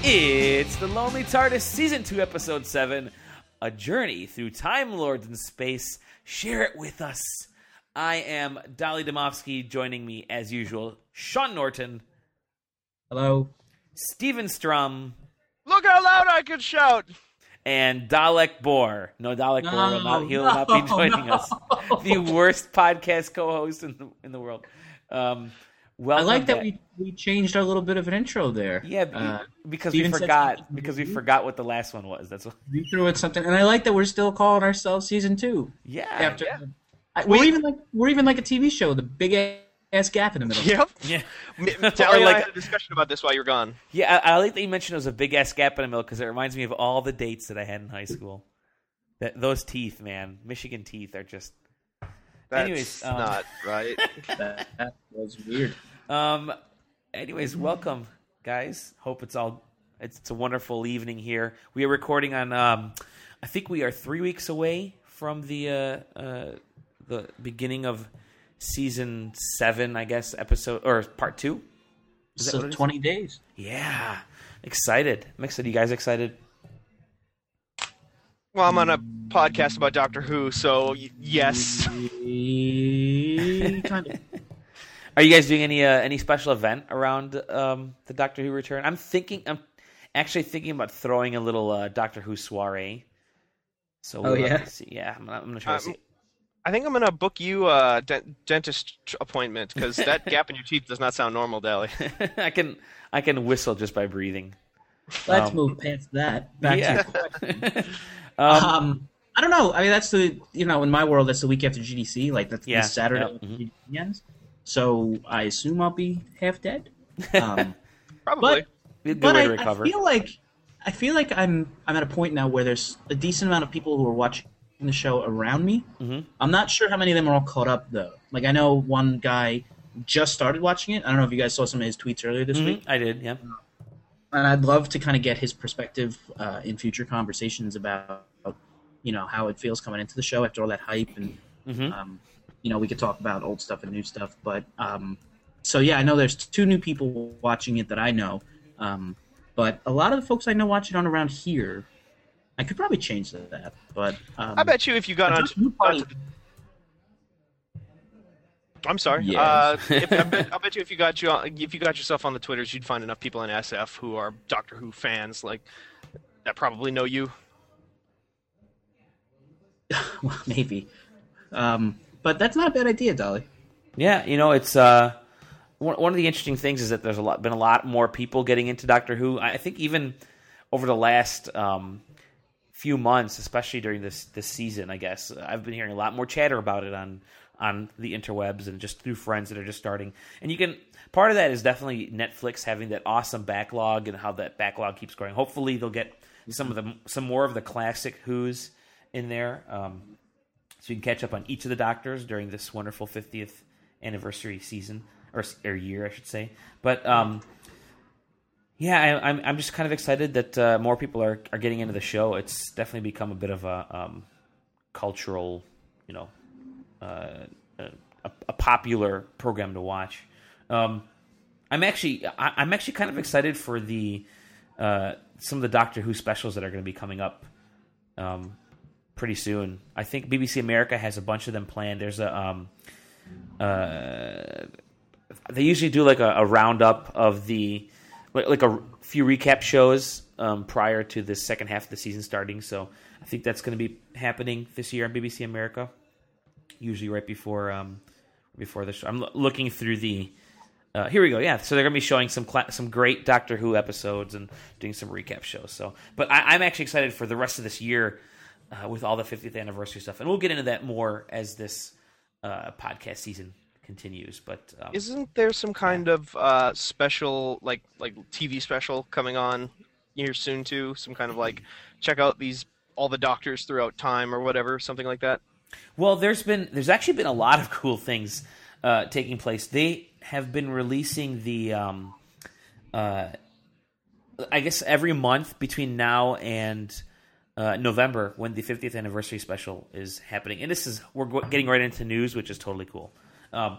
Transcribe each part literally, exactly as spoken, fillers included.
It's The Lonely TARDIS, Season two, Episode seven, A Journey Through Time Lords in Space. Share it with us. I am Dolly Domofsky. Joining me, as usual, Sean Norton. Hello. Steven Strum. Look how loud I can shout! And Dalek Bohr. No, Dalek No, Bohr will not, he'll no, not be joining no. us. The worst podcast co-host in the, in the world. Um, I like that back. we, we changed our little bit of an intro there. Yeah, Uh, because Steven we said forgot. something. Because we forgot what the last one was. That's what. we threw in something, and I like that we're still calling ourselves season two. Yeah. After yeah. I, we're even like we're even like a T V show, the big ass gap in the middle. Yep. Yeah. Tally and like- I had a discussion about this while you were gone. Yeah, I, I like that you mentioned it was a big ass gap in the middle because it reminds me of all the dates that I had in high school. That those teeth, man, Michigan teeth are just. That's Anyways, um, not right. That, that was weird. Um. Anyways, welcome, guys. Hope it's all. It's, it's a wonderful evening here. We are recording on. Um, I think we are three weeks away from the uh, uh, the beginning of season seven. I guess episode or part two. Is that So what it is? twenty days. Yeah, excited. I'm excited. You guys excited? Well, I'm on a podcast about Doctor Who, so y- yes. kind of. Are you guys doing any uh, any special event around um, the Doctor Who return? I'm thinking. I'm actually thinking about throwing a little uh, Doctor Who soiree. So Oh, we'll have yeah? to see. Yeah, I'm, I'm gonna try Um, to see. I think I'm going to book you a dent- dentist tr- appointment, because that gap in your teeth does not sound normal, Dally. I can I can whistle just by breathing. Let's Um, move past that. Back Yeah. to um, um, I don't know. I mean, that's the you know in my world that's the week after G D C. Like that's Yeah, the Saturday yeah, after mhm. G D C ends. So I assume I'll be half dead. Um, Probably. Be a good but way I, to recover. I feel like I feel like I'm I'm at a point now where there's a decent amount of people who are watching the show around me. Mhm. I'm not sure how many of them are all caught up though. Like I know one guy just started watching it. I don't know if you guys saw some of his tweets earlier this Mhm, week, I did. Yeah. and I'd love to kind of get his perspective uh, in future conversations about you know how it feels coming into the show after all that hype and. hmm Um, you know, we could talk about old stuff and new stuff, but um, so yeah, I know there's two new people watching it that I know, um, but a lot of the folks I know watching on around here, I could probably change that, but um, I bet you if you got I on. just moved on- I'm sorry. Yeah. Uh, if, I, bet, I bet you if you got you on, if you got yourself on the Twitters, you'd find enough people in S F who are Doctor Who fans, like that probably know you. well, maybe, um, but that's not a bad idea, Dolly. Yeah, you know, it's uh, one one of the interesting things is that there's a lot been a lot more people getting into Doctor Who. I think even over the last um, few months, especially during this this season, I guess I've been hearing a lot more chatter about it on on the interwebs and just through friends that are just starting. And you can part of that is definitely Netflix having that awesome backlog and how that backlog keeps growing. Hopefully, they'll get some of the some more of the classic Who's in there. Um, So you can catch up on each of the Doctors during this wonderful fiftieth anniversary season, or, or year, I should say. But um, yeah, I, I'm I'm just kind of excited that uh, more people are, are getting into the show. It's definitely become a bit of a um, cultural, you know, uh, a, a popular program to watch. Um, I'm actually I, I'm actually kind of excited for the uh, some of the Doctor Who specials that are going to be coming up. Um, pretty soon. I think B B C America has a bunch of them planned. There's a um, uh, they usually do like a, a roundup of the like, like a few recap shows um, prior to the second half of the season starting. So I think that's going to be happening this year on B B C America. Usually right before um, before the show. I'm lo- looking through the. Uh, here we go. Yeah, so they're going to be showing some cla- some great Doctor Who episodes and doing some recap shows. So, but I, I'm actually excited for the rest of this year. Uh, with all the fiftieth anniversary stuff, and we'll get into that more as this uh, podcast season continues. But um, Isn't there some kind of uh, special, like like T V special coming on here soon too? Some kind of like check out these all the Doctors throughout time or whatever, something like that. well, there's been there's actually been a lot of cool things uh, taking place. They have been releasing the, um, uh, I guess every month between now and Uh, November, when the fiftieth anniversary special is happening, and this is we're getting right into news, which is totally cool. Um,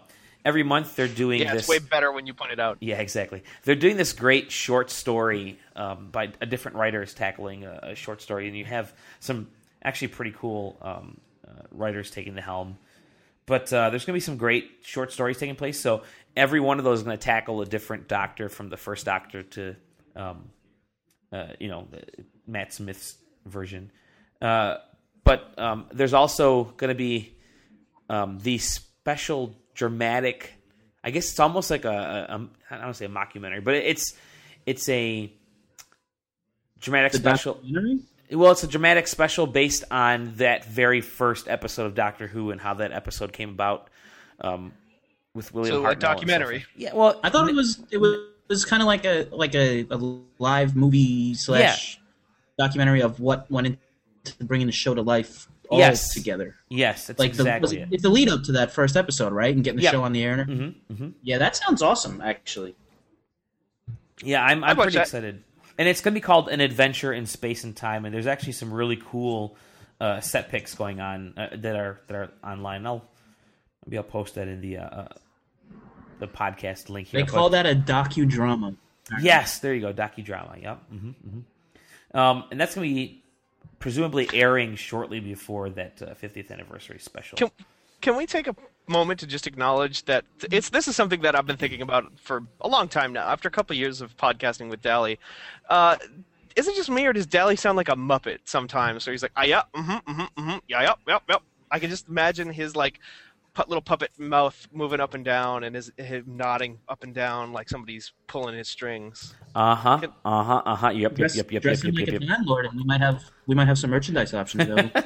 every month they're doing Yeah, this. it's way better when you point it out. Yeah, exactly. They're doing this great short story um, by a different writers tackling a, a short story, and you have some actually pretty cool um, uh, writers taking the helm. But uh, there's going to be some great short stories taking place. So every one of those is going to tackle a different Doctor, from the first Doctor to, um, uh, you know, Matt Smith's version. Uh, but um, there's also going to be um, the special dramatic. I guess it's almost like a, a, a I don't want to say a mockumentary, but it's it's a dramatic The special. documentary? Well, it's a dramatic special based on that very first episode of Doctor Who and how that episode came about um, with William So, a Hartnell and stuff. documentary. Yeah, well, I thought it was it was, it was kind of like a like a, a live movie slash documentary of what went into bringing the show to life all Yes. together. yes, that's Like the, was exactly it, it. it's the lead up to that first episode, right? And getting the Yeah. show on the air. Mm-hmm, mm-hmm. Yeah, that sounds awesome. Actually, Yeah, I'm, I'd I'm watch pretty that. excited. And it's going to be called An Adventure in Space and Time, and there's actually some really cool uh, set picks going on uh, that are that are online. I'll maybe I'll post that in the uh, uh, the podcast link here. they call But- that a docudrama. Yes, there you go, docudrama. Yep. Mm-hmm, mm-hmm. Um, and that's going to be presumably airing shortly before that uh, fiftieth anniversary special. Can, can we take a moment to just acknowledge that it's this is something that I've been thinking about for a long time now. After a couple of years of podcasting with Dally, uh, is it just me or does Dally sound like a Muppet sometimes? So he's like, ah, yeah, mm-hmm, mm-hmm, mm-hmm, yeah, yep, yep, yep. I can just imagine his like pu- little puppet mouth moving up and down and his him nodding up and down like somebody's pulling his strings. Uh huh. Uh huh. Uh huh. Yep. Yep. Dress, Yep. Yep. dress Yep. him Yep. like Yep. a landlord, and we might have we might have some merchandise options available.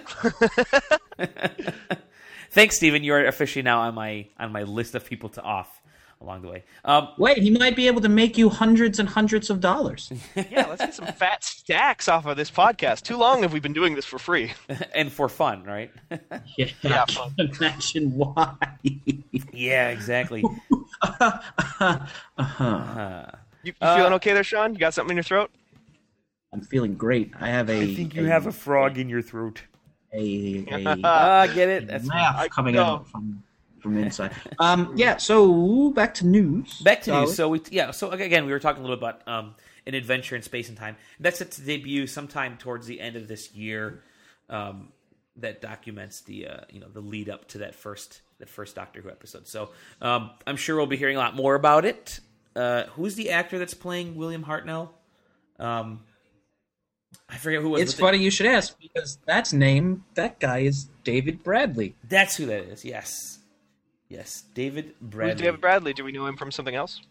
Thanks, Stephen. You are officially now on my on my list of people to off along the way. Um, Wait, he might be able to make you hundreds and hundreds of dollars. Yeah, let's get some fat stacks off of this podcast. Too long have we been doing this for free. and for fun, right? Yeah, Yeah. I can't imagine why. yeah, exactly. uh-huh. Uh, You, you Uh, feeling okay there, Sean? You got something in your throat? I'm feeling great. I have a. I think you have a frog in your throat. a, a, Ah, get it? That's laugh I coming know. out from from inside. Um, yeah. So back to news. Back to Solid. news. So we yeah. So again, we were talking a little about um, an adventure in space and time. That's set to debut sometime towards the end of this year. Um, that documents the uh, you know the lead up to that first that first Doctor Who episode. So um, I'm sure we'll be hearing a lot more about it. Uh, who's the actor that's playing William Hartnell? Um, I forget who it was. It's but funny you should ask because that's name. That guy is David Bradley. the- That's who that is. Yes, yes, David Bradley. Who's David Bradley? Do we know him from something else?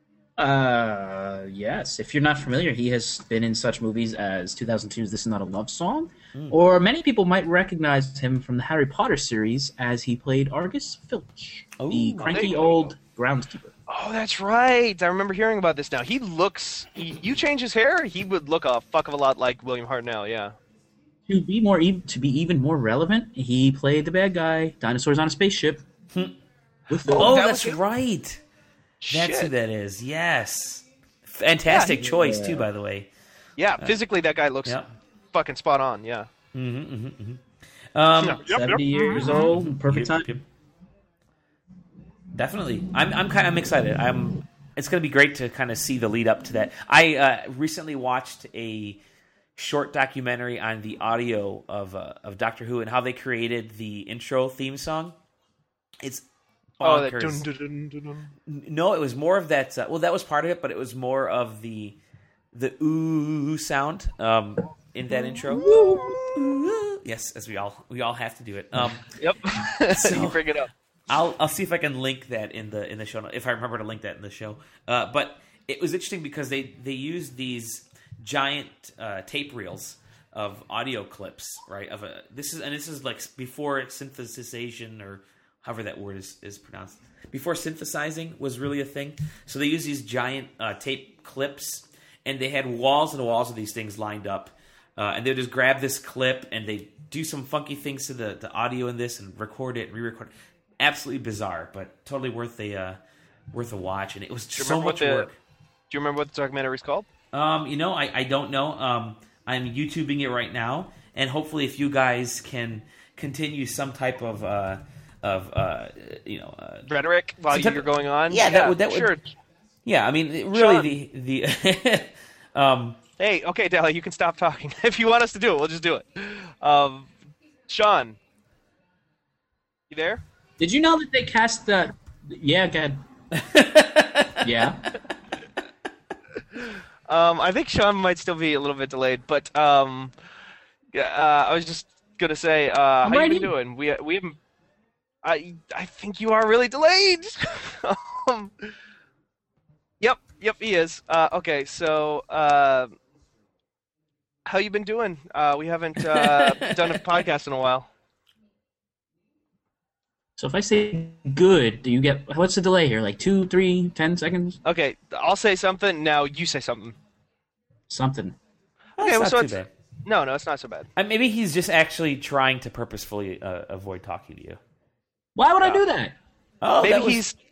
Uh, yes. If you're not familiar, he has been in such movies as two thousand two's This Is Not a Love Song, or many people might recognize him from the Harry Potter series as he played Argus Filch, Oh, the there cranky you go. old groundskeeper. Oh, that's right. I remember hearing about this now. He looks... He, you change his hair, he would look a fuck of a lot like William Hartnell, yeah. To be more, ev- to be even more relevant, he played the bad guy, Dinosaurs on a Spaceship. with Phil. Oh, That that's was him? right. That's who Shit. that is. Yes, fantastic Yeah, he- choice Yeah. too. By the way. Yeah, physically that guy looks Yeah. fucking spot on, yeah. Mm-hmm, mm-hmm, mm-hmm. Um, Yep, yep. seventy years old, perfect Yep, time. yep. Definitely, I'm. I'm kind. I'm excited. I'm. It's going to be great to kind of see the lead up to that. I uh, recently watched a short documentary on the audio of uh, of Doctor Who and how they created the intro theme song. It's Oh, that bonkers. dun, dun, dun, dun. No, it was more of that. Uh, well, that was part of it, but it was more of the the ooh sound um, in that intro. Ooh. Yes, as we all we all have to do it. Um, Yep. So- you bring it up. I'll I'll see if I can link that in the in the show note, if I remember to link that in the show. Uh, but it was interesting because they they used these giant uh, tape reels of audio clips, right? Of a this is and this is like before synthesization or however that word is, is pronounced. Before synthesizing was really a thing. So they used these giant uh, tape clips, and they had walls and walls of these things lined up. Uh, and they would just grab this clip, and they do some funky things to the, the audio in this, and record it and re-record it. Absolutely bizarre, but totally worth a uh, worth a watch. And it was Do you so remember what much the- work. Do you remember what the documentary's called? Um, you know, I, I don't know. Um, I'm YouTubing it right now, and hopefully, if you guys can continue some type of uh, of uh, you know uh, rhetoric while some type you're of- going on. Yeah, that would that sure. would yeah. I mean, it- really the the um. Hey, okay, Dally, you can stop talking. If you want us to do it, we'll just do it. Um, Sean, you there? Did you know that they cast the? Yeah, good. Yeah. Um, I think Sean might still be a little bit delayed, but um, yeah, uh, I was just gonna say, uh, how you ready. been doing? We we haven't. I I think you are really delayed. um, yep, yep, he is. Uh, okay, so uh, how you been doing? Uh, we haven't uh, done a podcast in a while. So if I say good, do you get what's the delay here? Like two, three, ten seconds? Okay, I'll say something. Now you say something. Something. That's Okay, not so too it's- bad. No, no, it's not so bad. Uh, maybe he's just actually trying to purposefully uh, avoid talking to you. Why would I Uh, do that? Oh, Maybe that was- he's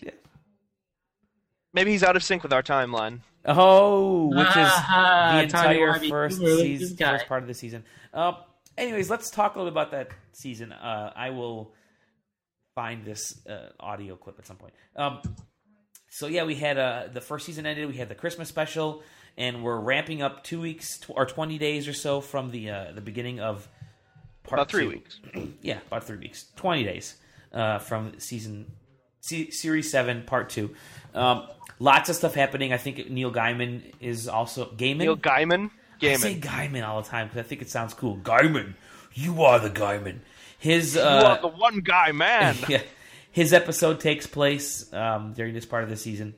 maybe he's out of sync with our timeline. Oh, which is Ah, the Tommy entire Wimey, first you were season, this guy. first part of the season. Uh, anyways, let's talk a little about that season. Uh, I will find this uh, audio clip at some point. Um, so yeah, we had uh, the first season ended. We had the Christmas special, and we're ramping up two weeks tw- or twenty days or so from the uh, the beginning of part About three two. weeks. Yeah, about three weeks, twenty days uh, from season se- series seven, part two. Um, lots of stuff happening. I think Neil Gaiman is also Gaiman. Neil Gaiman. I say Gaiman. Gaiman all the time because I think it sounds cool. Gaiman, you are the Gaiman. His You uh, are the one guy, man. yeah, his episode takes place um, during this part of the season.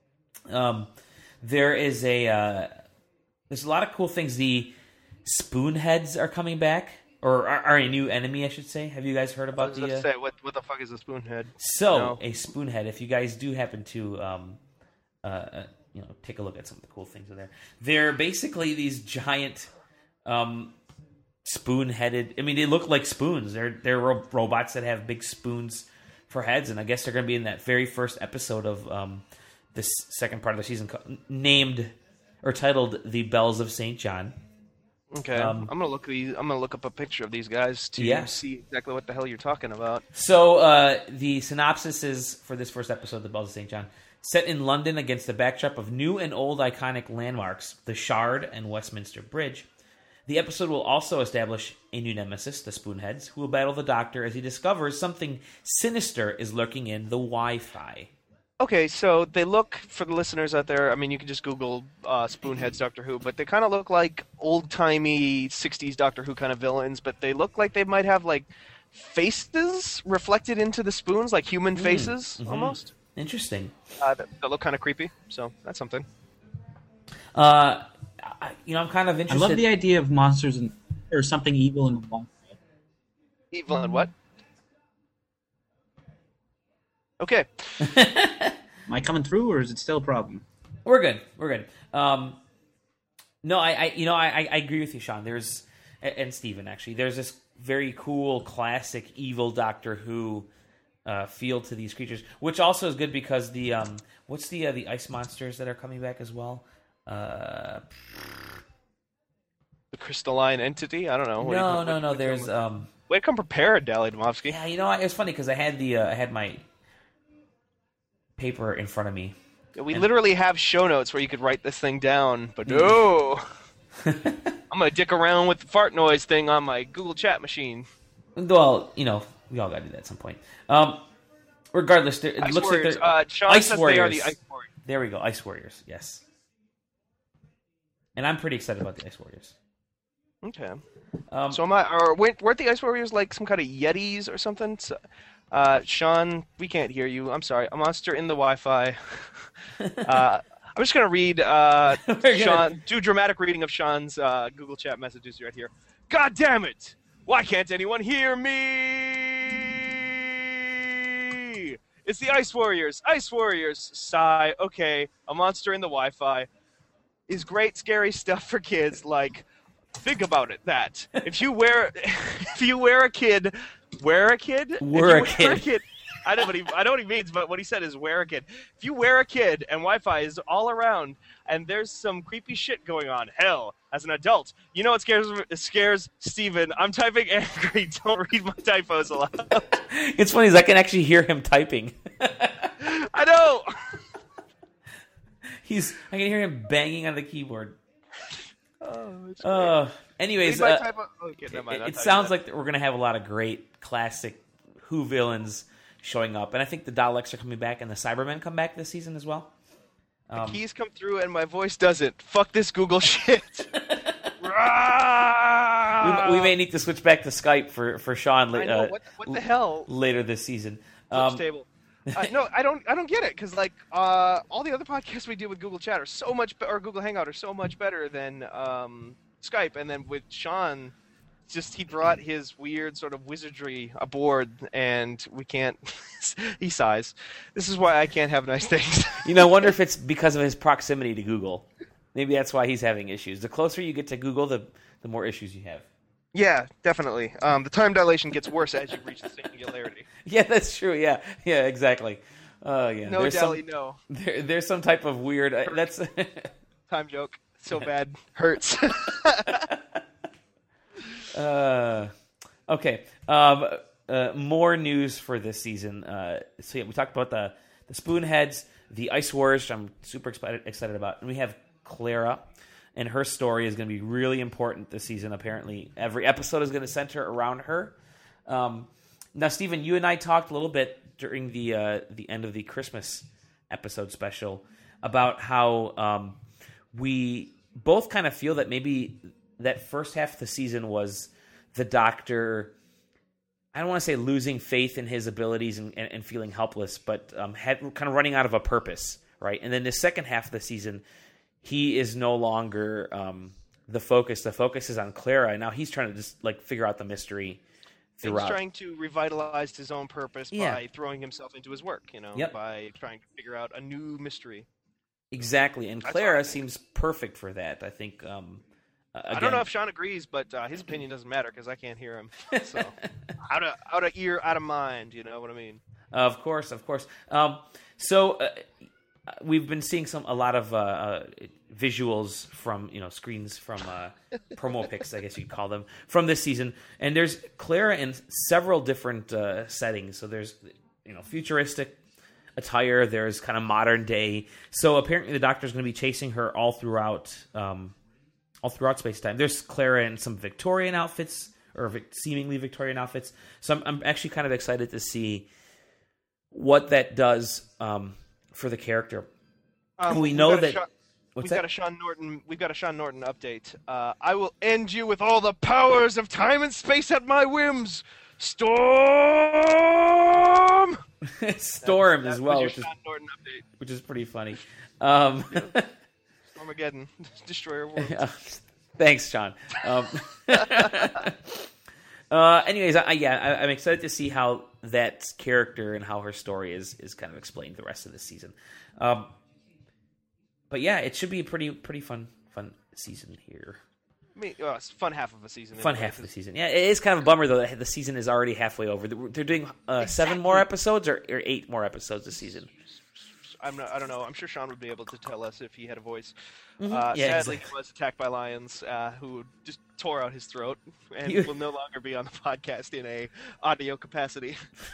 Um, there is a uh, there's a lot of cool things. The Spoonheads are coming back, or are, are a new enemy, I should say. Have you guys heard I about was the? gonna Uh... say, what what the fuck is a spoonhead? So No. a Spoonhead. If you guys do happen to, um, uh, uh, you know, take a look at some of the cool things in there. They're basically these giant. Um, spoon-headed. I mean, they look like spoons. They're they're ro- robots that have big spoons for heads, and I guess they're going to be in that very first episode of um, this second part of the season, co- named or titled "The Bells of Saint John." Okay, Um, I'm gonna look these. I'm gonna look up a picture of these guys to Yeah. see exactly what the hell you're talking about. So uh, the synopsis is for this first episode, "The Bells of Saint John," set in London against the backdrop of new and old iconic landmarks, the Shard and Westminster Bridge. The episode will also establish a new nemesis, the Spoonheads, who will battle the Doctor as he discovers something sinister is lurking in the Wi-Fi. Okay, so they look, for the listeners out there, I mean, you can just Google uh, Spoonheads Doctor Who, but they kind of look like old-timey sixties Doctor Who kind of villains, but they look like they might have, like, faces reflected into the spoons, like human faces, mhm. almost. Interesting. Uh, that, that look kind of creepy, so that's something. Uh, I, you know, I'm kind of I interested. love the idea of monsters and or something evil in the Wi-Fi. Evil and what? Okay. Am I coming through, or is it still a problem? We're good. We're good. Um, no, I, I, you know, I, I agree with you, Sean. There's and and Steven, actually. There's this very cool, classic, evil Doctor Who uh, feel to these creatures, which also is good because the um, what's the uh, the ice monsters that are coming back as well? Uh, The crystalline entity? I don't know. What do you- no, what- no, no. what- There's um, Way to come prepared, Dally Domovsky. yeah, you know, it was funny because I had the uh, I had my paper in front of me. We And- literally have show notes where you could write this thing down, but no. I'm gonna dick around with the fart noise thing on my Google Chat machine. Well, you know, we all got to do that at some point. Um, regardless, there, it Ice looks Warriors. like they're uh, Sean Ice says Warriors. they are the Ice Warriors. There we go, Ice Warriors. Yes, and I'm pretty excited about the Ice Warriors. Okay. Um, So am I? Or weren't, weren't the Ice Warriors like some kind of Yetis or something? So, uh, Sean, we can't hear you. I'm sorry. A monster in the Wi-Fi. uh, I'm just gonna read uh, We're gonna- Sean. Do a dramatic reading of Sean's uh, Google Chat messages right here. God damn it! Why can't anyone hear me? It's the Ice Warriors. Ice Warriors. Sigh. Okay. A monster in the Wi-Fi is great, scary stuff for kids. Like, think about it. That if you wear, if you wear a kid, wear a kid. If Wear you a kid. I know what he I know what he means, but what he said is wear a kid. If you wear a kid and Wi-Fi is all around and there's some creepy shit going on, hell, as an adult, you know what scares it scares Steven? I'm typing angry. Don't read my typos aloud. It's funny, is I can actually hear him typing. I know. He's I can hear him banging on the keyboard. Oh, it's Uh, anyways, Read my uh, typo- okay, never mind, it, I'll it tell you sounds that. like we're going to have a lot of great classic Who villains showing up. And I think the Daleks are coming back and the Cybermen come back this season as well. The Um, keys come through and my voice doesn't. Fuck this Google shit. we, we may need to switch back to Skype for, for Sean la- I know, uh, what, what the hell? later this season. Flip Um, table. Uh, no, I don't. I don't get it because like uh, all the other podcasts we do with Google Chat are so much, be- or Google Hangout are so much better than um, Skype. And then with Sean, just he brought his weird sort of wizardry aboard, and we can't. He sighs. This is why I can't have nice things. You know, I wonder if it's because of his proximity to Google. Maybe that's why he's having issues. The closer you get to Google, the the more issues you have. Yeah, definitely. Um, the time dilation gets worse as you reach the singularity. Yeah, that's true. Yeah, yeah, exactly. Uh, yeah. No, there's Dally, some, no. There, there's some type of weird. Uh, that's Time joke. So bad. Hurts. uh, okay. Um, uh, more news for this season. Uh, so yeah, we talked about the the Spoonheads, the Ice Wars, which I'm super excited excited about, and we have Clara. And her story is going to be really important this season, apparently. Every episode is going to center around her. Um, now, Stephen, you and I talked a little bit during the uh, the end of the Christmas episode special about how um, we both kind of feel that maybe that first half of the season was the Doctor, I don't want to say losing faith in his abilities and, and, and feeling helpless, but um, had, kind of running out of a purpose, right? And then the second half of the season, he is no longer um, the focus. The focus is on Clara, and now he's trying to just like figure out the mystery throughout. He's trying to revitalize his own purpose Yeah. by throwing himself into his work, you know, Yep. by trying to figure out a new mystery. Exactly, and That's Clara what I think. seems perfect for that. I think. Um, uh, again, I don't know if Sean agrees, but uh, his opinion doesn't matter because I can't hear him. So out of out of ear, out of mind. You know what I mean? Of course, of course. Um, so uh, we've been seeing some a lot of uh, uh, visuals from you know screens from uh, promo pics, I guess you could call them, from this season. And there's Clara in several different uh, settings. So there's you know futuristic attire. There's kind of modern day. So apparently the Doctor's going to be chasing her all throughout, um, all throughout space time. There's Clara in some Victorian outfits or vic- seemingly Victorian outfits. So I'm, I'm actually kind of excited to see what that does um, for the character. Um, we we've know got a that. Sean- what's we've that? got a Sean Norton. We've got a Sean Norton update. Uh, I will end you with all the powers of time and space at my whims. Storm. Storm That as was well, your which is Sean Norton update. which is pretty funny. Um, Stormageddon, Destroyer Worlds. Thanks, Sean. Um, uh, anyways, I, yeah, I, I'm excited to see how that character and how her story is is kind of explained the rest of the season. Um, but yeah, it should be a pretty pretty fun fun season here. I mean, uh, it's a fun half of a season. Fun anyway, half of the 'cause season. Yeah, it is kind of a bummer though that the season is already halfway over. They're doing uh, seven more episodes or, or eight more episodes this season. I'm not, I don't know. I'm sure Sean would be able to tell us if he had a voice. Mhm. Uh, Yeah, sadly, exactly. he was attacked by lions uh, who just tore out his throat and You- will no longer be on the podcast in a audio capacity.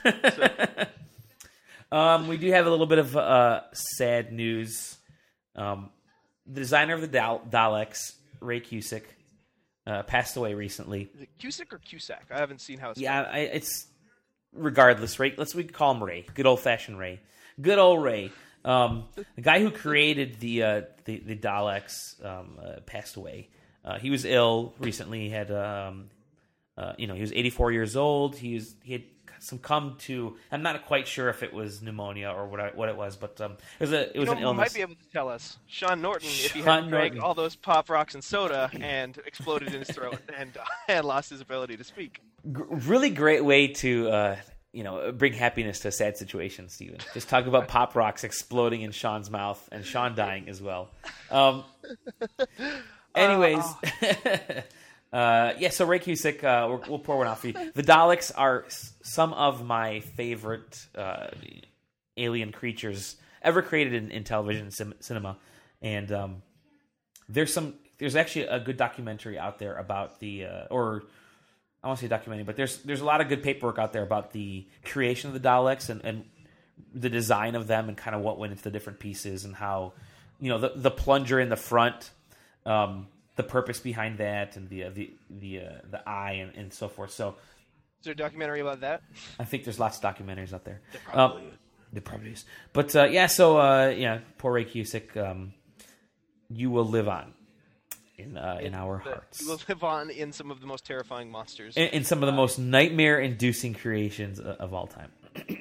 Um, we do have a little bit of uh, sad news. Um, the designer of the Dal- Daleks, Ray Cusick, uh, passed away recently. Is it Cusick or Cusack? I haven't seen how it's Yeah, I, it's regardless. Ray, let's we call him Ray. Good old fashioned Ray. Good old Ray. Um, the guy who created the uh, the, the Daleks um, uh, passed away. Uh, he was ill recently. He had um, uh, you know he was eighty-four years old. He was he had some come to. I'm not quite sure if it was pneumonia or what I, what it was, but um, it was a it was you know, an who illness. might be able to tell us. Sean Norton, if he Sean had drank Norton. all those pop rocks and soda and exploded in his throat and, uh, and lost his ability to speak. G- really great way to uh, you know bring happiness to a sad situation, Stephen. Just talk about pop rocks exploding in Sean's mouth and Sean dying as well. Um, anyways, Uh, yeah, so Ray Cusick, uh, we'll, we'll pour one out for you. The Daleks are s- some of my favorite uh, alien creatures ever created in, in television sim- cinema, and um, there's some. There's actually a good documentary out there about the, uh, or I won't say documentary, but there's there's a lot of good paperwork out there about the creation of the Daleks and, and the design of them and kind of what went into the different pieces and how, you know, the the plunger in the front. Um, the purpose behind that and the uh, the the uh, the eye and, and so forth. So, is there a documentary about that? I think there's lots of documentaries out there. There probably um, is. There probably is. But uh, yeah, so uh, yeah, poor Ray Cusick. Um, you will live on in uh, in our the, hearts. You will live on in some of the most terrifying monsters. In, in some of the most nightmare-inducing creations of, of all time.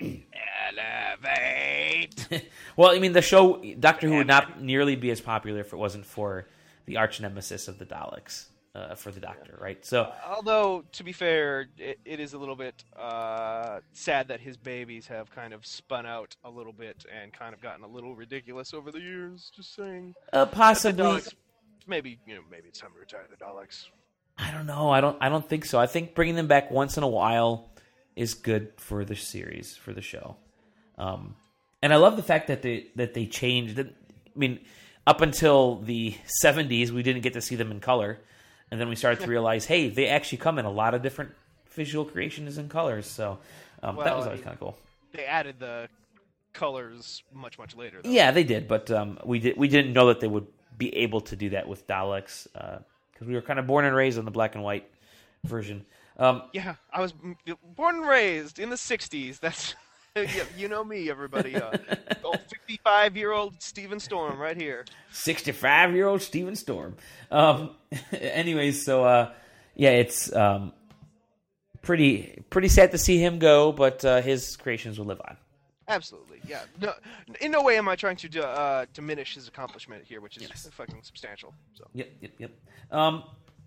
Elevate. Well, I mean, the show Doctor Who would not nearly be as popular if it wasn't for the arch nemesis of the Daleks, uh, for the Doctor, right? So, although to be fair, it, it is a little bit uh, sad that his babies have kind of spun out a little bit and kind of gotten a little ridiculous over the years. Just saying. uh, possibly, Daleks, maybe you know, maybe it's time to retire the Daleks. I don't know. I don't. I don't think so. I think bringing them back once in a while is good for the series, for the show. Um, and I love the fact that they that they changed. I mean. Up until the seventies, we didn't get to see them in color. And then we started to realize, hey, they actually come in a lot of different visual creations and colors. So um, well, that was I always mean, kind of cool. They added the colors much, much later, though. Yeah, they did. But um, we, did, we didn't know that they would be able to do that with Daleks. Because uh, we were kind of born and raised on the black and white version. Um, Yeah, I was born and raised in the sixties. That's... You know me, everybody. Uh, old fifty-five-year-old Stephen Storm right here. sixty-five-year-old Stephen Storm. Um, anyways, so uh, yeah, it's um, pretty pretty sad to see him go, but uh, his creations will live on. Absolutely, yeah. No, in no way am I trying to uh, diminish his accomplishment here, which is Yes. fucking substantial. So. Yep, yep, yep. Um,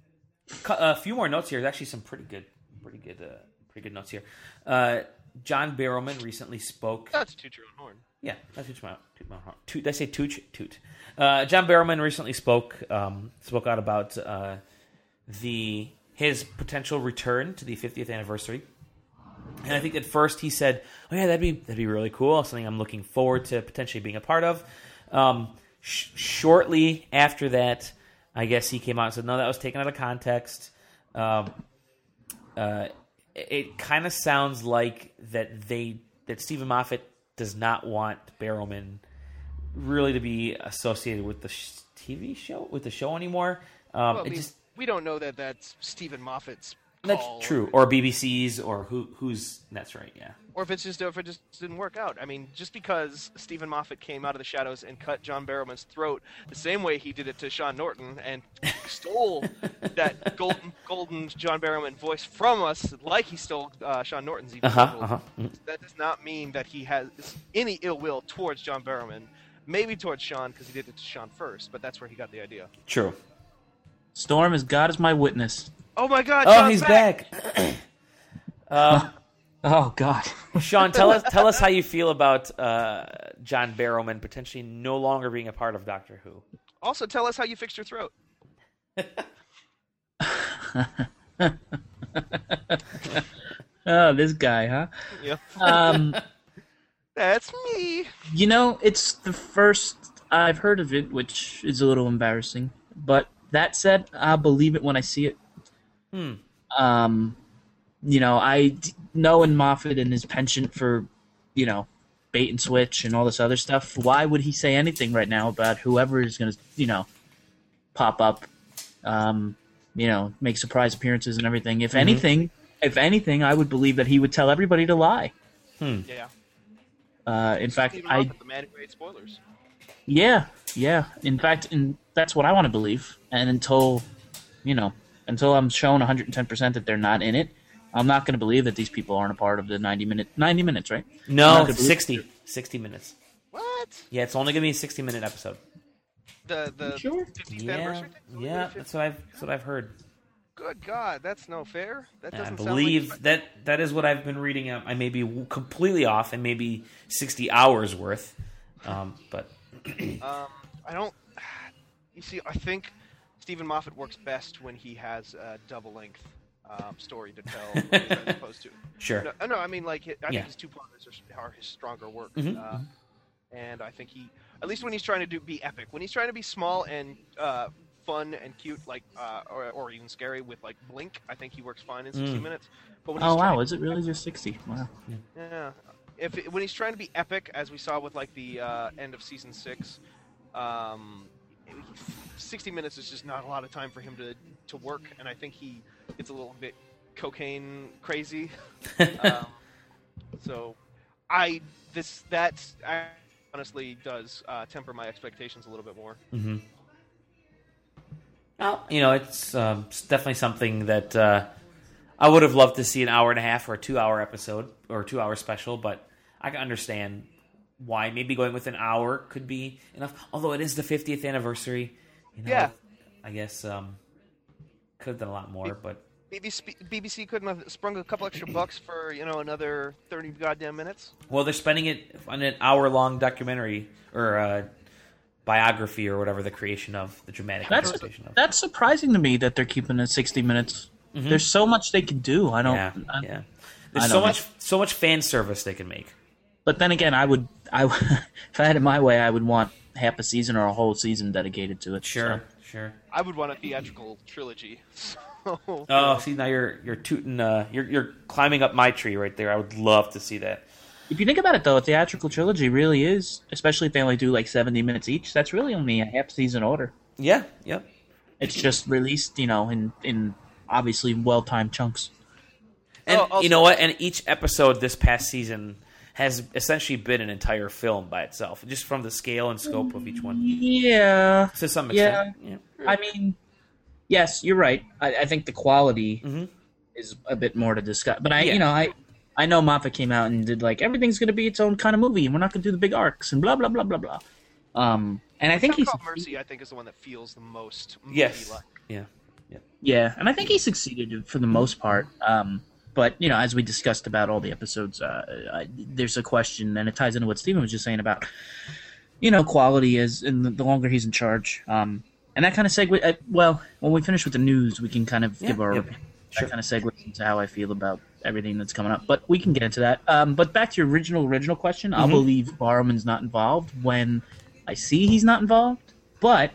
a few more notes here. There's actually some pretty good, pretty good, uh, pretty good notes here. Uh, John Barrowman recently spoke. That's toot your own horn. Yeah, that's toot my, toot my horn. Toot, did I say toot? Toot. Uh, John Barrowman recently spoke um, spoke out about uh, the his potential return to the fiftieth anniversary. And I think at first he said, "Oh yeah, that'd be that'd be really cool. Something I'm looking forward to potentially being a part of." Um, sh- shortly after that, I guess he came out and said, "No, that was taken out of context." Um, uh, it kind of sounds like that they that Stephen Moffat does not want Barrowman really to be associated with the sh- T V show with the show anymore. Um, Well, I it mean, just we don't know that that's Stephen Moffat's that's call, true, or B B C's, or who who's that's right, yeah. or if it's just if it just didn't work out. I mean, just because Stephen Moffat came out of the shadows and cut John Barrowman's throat the same way he did it to Sean Norton and stole that golden golden John Barrowman voice from us, like he stole uh, Sean Norton's even. Uh huh. Uh-huh. Mm-hmm. That does not mean that he has any ill will towards John Barrowman. Maybe towards Sean because he did it to Sean first, but that's where he got the idea. True. Storm, as God is my witness. Oh my God! Oh, John's he's back. um, Oh God. Sean, tell us tell us how you feel about uh, John Barrowman potentially no longer being a part of Doctor Who. Also, tell us how you fixed your throat. Oh, this guy, huh? Yeah, Um, that's me. you know, it's the first I've heard of it, which is a little embarrassing. But that said, I'll believe it when I see it. Hmm. Um, you know, I d- knowing Moffat and his penchant for, you know, bait and switch and all this other stuff. Why would he say anything right now about whoever is going to, you know, pop up, um, you know, make surprise appearances and everything? If Mm-hmm. anything, if anything, I would believe that he would tell everybody to lie. Hmm. Yeah. Uh, in fact, Stephen I Moffat, the man who made spoilers. yeah, yeah. In fact, and that's what I want to believe. And until, you know, until I'm shown one hundred ten percent that they're not in it, I'm not going to believe that these people aren't a part of the ninety minute ninety minutes, right? I'm not No, gonna believe- sixty. sixty minutes. What? Yeah, it's only gonna be a sixty minute episode. The the Sure. fiftieth Yeah, anniversary? thing? yeah, that's what I've that's what I've heard. Good God, that's no fair. That And I doesn't believe sound like... that that is what I've been reading. I may be w- completely off, and maybe sixty hours worth. Um, but Um, I don't. You see, I think Stephen Moffat works best when he has a double length um, story to tell, as opposed to. Sure. No, no I mean like I Yeah. think his two partners are, are his stronger work, Mhm. uh, and I think he, at least when he's trying to do be epic, when he's trying to be small and uh, fun and cute, like uh, or, or even scary with like Blink, I think he works fine in sixty Mm. minutes. But when he's Oh trying wow, to is it really just sixty? Wow. Yeah, if it, when he's trying to be epic, as we saw with like the uh, end of season six, um, it- sixty minutes is just not a lot of time for him to to work, and I think he gets a little bit cocaine crazy. um, so, I this that I honestly does uh, temper my expectations a little bit more. Mm-hmm. Well, you know, it's, um, it's definitely something that uh, I would have loved to see an hour and a half or a two-hour episode or a two-hour special, but I can understand why maybe going with an hour could be enough. Although it is the fiftieth anniversary, you know, Yeah. I guess um, could have done a lot more, but B B C, B B C couldn't have sprung a couple extra bucks for you know another thirty goddamn minutes. well, they're spending it on an hour-long documentary or uh, biography or whatever the creation of the dramatic That's interpretation of. that's surprising to me that they're keeping it sixty minutes. Mhm. There's so much they could do. I don't. Yeah, I, yeah. I There's so don't know. much, so much fan service they can make. But then again, I would, I if I had it my way, I would want half a season or a whole season dedicated to it. Sure, So. sure. I would want a theatrical trilogy. So, Oh, see now you're you're tooting, uh, you're you're climbing up my tree right there. I would love to see that. If you think about it, though, a theatrical trilogy really is, especially if they only do like seventy minutes each. That's really only a half season order. Yeah, yep. It's just released, you know, in in obviously well timed chunks. And Oh, also- you know what? And each episode this past season has essentially been an entire film by itself, just from the scale and scope of each one. Yeah, To some Yeah. extent, yeah. I mean, yes, you're right. I, I think the quality Mhm. is a bit more to discuss. But I, Yeah. you know, I I know Moffat came out and did like everything's going to be its own kind of movie, and we're not going to do the big arcs and blah blah blah blah blah. Um, and I think Some he's Called Mercy, I think, is the one that feels the most Yes. movie-like. Yeah. yeah, and I think he succeeded for the most part. Um, but you know, as we discussed about all the episodes, uh, I, there's a question, and it ties into what Steven was just saying about, you know, quality is, and the, the longer he's in charge. Um, and that kind of segue. Uh, well, when we finish with the news, we can kind of Yeah, give our yep. that kind of segues into how I feel about everything that's coming up. But we can get into that. Um, but back to your original original question, I'll Mhm. believe Barrowman's not involved when I see he's not involved. But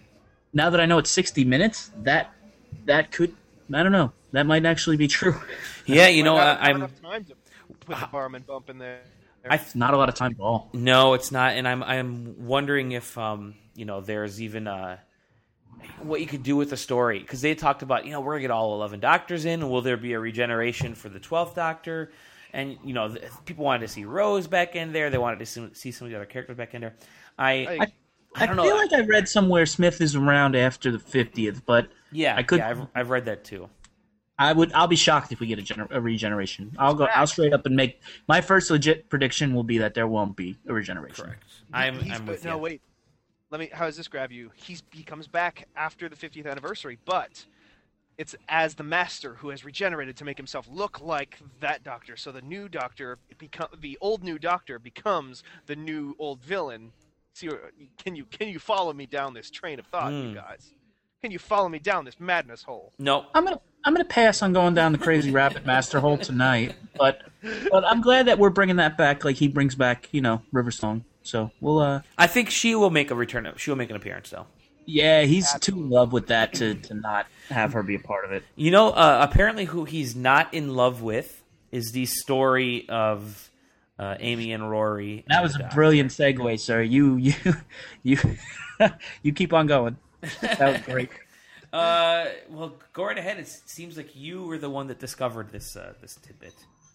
now that I know it's sixty minutes, that that could, I don't know, that might actually be true. Yeah, you know, Might not I, have I'm enough time to put the barman bump in there. I It's not a lot of time at all. no, it's not, and I'm I'm wondering if um you know there's even uh what you could do with the story, because they talked about, you know, we're gonna get all eleven doctors in, and will there be a regeneration for the twelfth Doctor? And you know, th- people wanted to see Rose back in there. They wanted to see, see some of the other characters back in there. I I- I, I I don't feel know. like I read somewhere Smith is around after the fiftieth, but yeah, I could- yeah, I've I've read that too. I would. I'll be shocked if we get a, gener- a regeneration. I'll go. I'll straight up and make my first legit prediction will be that there won't be a regeneration. Correct. I'm He's- I'm but with no, you. wait. Let me. How does this grab you? He's he comes back after the fiftieth anniversary, but it's as the Master who has regenerated to make himself look like that Doctor. So the new Doctor, become the old new Doctor becomes the new old villain. See, can you can you follow me down this train of thought, Hmm. you guys? Can you follow me down this madness hole? No, I'm gonna. I'm gonna pass on going down the crazy rabbit master hole tonight, but but I'm glad that we're bringing that back. Like he brings back, you know, Riverstone. So we'll. uh I think she will make a return. She will make an appearance though. Yeah, he's too in love with that to to not have her be a part of it. You know, uh, apparently who he's not in love with is the story of uh, Amy and Rory. That and was the a Doctor. brilliant segue, sir. You you you you keep on going. That was great. Uh, well, go right ahead. It seems like you were the one that discovered this uh, this tidbit.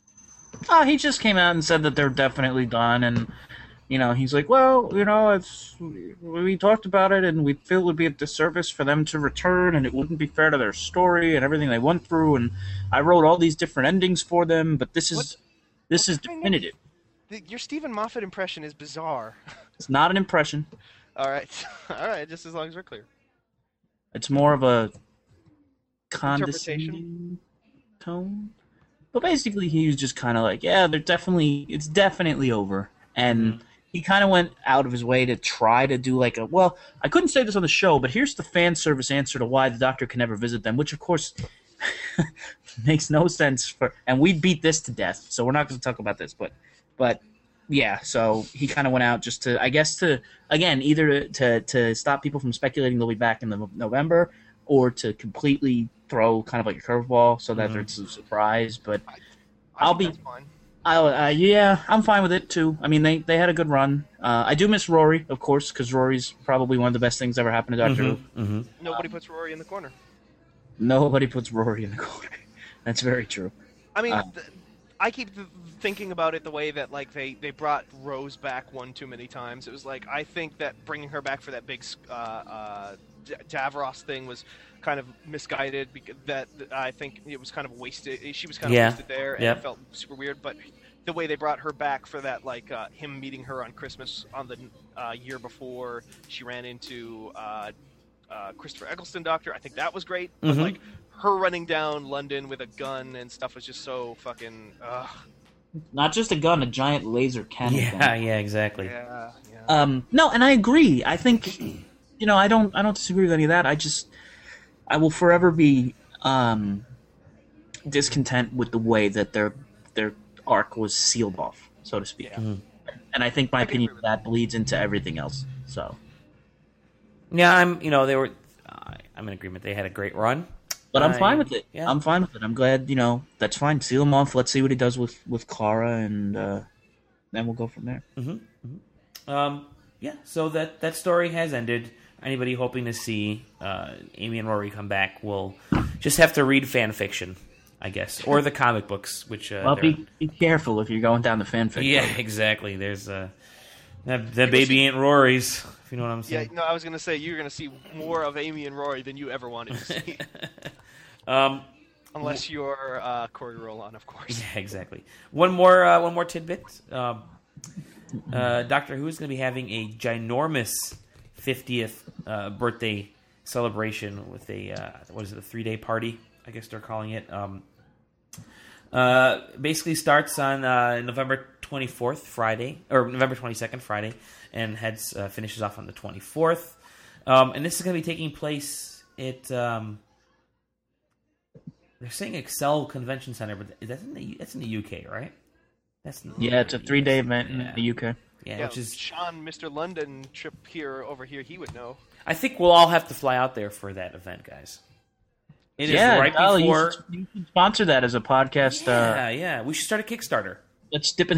Oh, he just came out and said that they're definitely done, and you know, he's like, well, you know, it's we talked about it, and we feel it would be a disservice for them to return, and it wouldn't be fair to their story and everything they went through, and I wrote all these different endings for them, but this is What? this is What's the thing? definitive. The, your Stephen Moffat impression is bizarre. It's not an impression. All right, all right. Just as long as we're clear. It's more of a Interpretation? condescending tone. But basically, he was just kind of like, yeah, they're definitely, it's definitely over. And he kind of went out of his way to try to do like a well. I couldn't say this on the show, but here's the fan service answer to why the Doctor can never visit them, which of course makes no sense for. And we beat this to death, so we're not going to talk about this. But, but yeah, so he kind of went out just to, I guess, to again either to to stop people from speculating they'll be back in the November, or to completely throw kind of like a curveball so that mm-hmm. there's a surprise. But I, I I'll be. That's fine. I, uh, yeah, I'm fine with it too. I mean, they, they had a good run. Uh, I do miss Rory, of course, because Rory's probably one of the best things ever happened to Doctor mm-hmm, Who. Mm-hmm. Nobody puts Rory in the corner. Nobody puts Rory in the corner. That's very true. I mean, uh, th- I keep th- thinking about it the way that like they, they brought Rose back one too many times. It was like I think that bringing her back for that big uh, uh, D- Davros thing was kind of misguided because that I think it was kind of wasted. She was kind of yeah. wasted there, and yep. it felt super weird. But the way they brought her back for that, like uh, him meeting her on Christmas on the uh, year before she ran into uh, uh, Christopher Eccleston Doctor, I think that was great. Mm-hmm. But like her running down London with a gun and stuff was just so fucking. Ugh. Not just a gun, a giant laser cannon. Yeah, gun. yeah, exactly. Yeah, yeah. Um, no, and I agree. I think, you know, I don't, I don't disagree with any of that. I just, I will forever be um, discontent with the way that their their arc was sealed off, so to speak. Yeah. Mm-hmm. And I think my I can opinion agree of with that bleeds into everything else. So, Yeah, I'm. You know, they were. Uh, I'm in agreement. They had a great run. but I'm I- fine with it. yeah. I'm fine with it. I'm glad, you know, that's fine. Seal him off. Let's see what he does with with Clara, and uh, then we'll go from there. Um, yeah, so that, that story has ended. Anybody hoping to see uh, Amy and Rory come back will just have to read fan fiction, I guess, or the comic books, which uh, Well, they're- be, be careful if you're going down the fanfic. yeah, road. exactly. There's uh, that, that baby ain't Rory's, if you know what I'm Yeah, saying. no, I was gonna say you're gonna see more of Amy and Rory than you ever wanted to see, um, unless you're uh, Corey Rowland, of course. yeah, exactly. One more, uh, one more tidbit. Um, uh, Doctor Who is going to be having a ginormous fiftieth uh, birthday celebration with a uh, what is it, a three day party? I guess they're calling it. Um, uh, basically starts on uh, November twenty-fourth, Friday, or November twenty-second, Friday, and heads uh, finishes off on the twenty-fourth. Um, and this is going to be taking place at um, they're saying Excel Convention Center, but that's in the that's in the U K, right? That's in, Yeah, it's a three day event Yeah. in the U K. Yeah, Yeah, which is Sean, Mister London trip here over here. He would know. I think we'll all have to fly out there for that event, guys. It is Yeah, right Dolly, before. you, should, you should sponsor that as a podcast. Yeah, Uh, yeah. We should start a Kickstarter. let's dip in.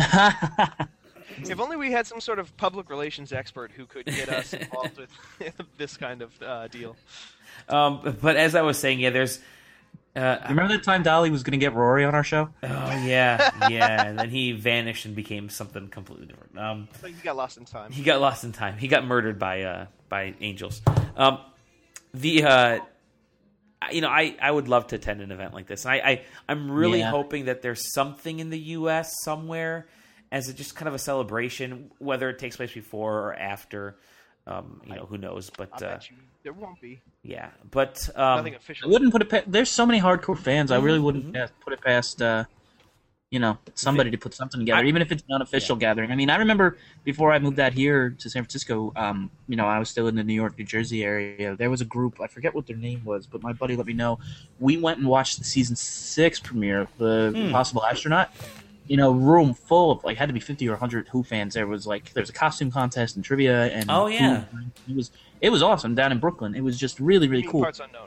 If only we had some sort of public relations expert who could get us involved with this kind of uh, deal. Um, but as I was saying, yeah, there's. Uh, Remember that time Dolly was going to get Rory on our show? oh yeah, yeah, and then he vanished and became something completely different. Um, So you got lost in time. he got lost in time. He got murdered by uh, by angels. Um, the uh, you know, I, I would love to attend an event like this. And I, I I'm really Yeah. hoping that there's something in the U S somewhere as a, just kind of a celebration, whether it takes place before or after. Um, you know, who knows? I But uh, bet you there won't be yeah, but um, nothing I official. wouldn't put it past. There's so many hardcore fans. I really wouldn't mhm. past- put it past, uh, you know, somebody to put something together, even if it's an unofficial gathering. I mean, I remember before I moved out here to San Francisco, um, you know, I was still in the New York, New Jersey area. There was a group, I forget what their name was, but my buddy let me know. We went and watched the season six premiere of The Hmm. Impossible Astronaut. You know, room full of, like, had to be fifty or one hundred Who fans. There was, like, there was a costume contest and trivia. And Oh, yeah. food. It was, it was awesome down in Brooklyn. It was just really, really Mean cool. Parts unknown.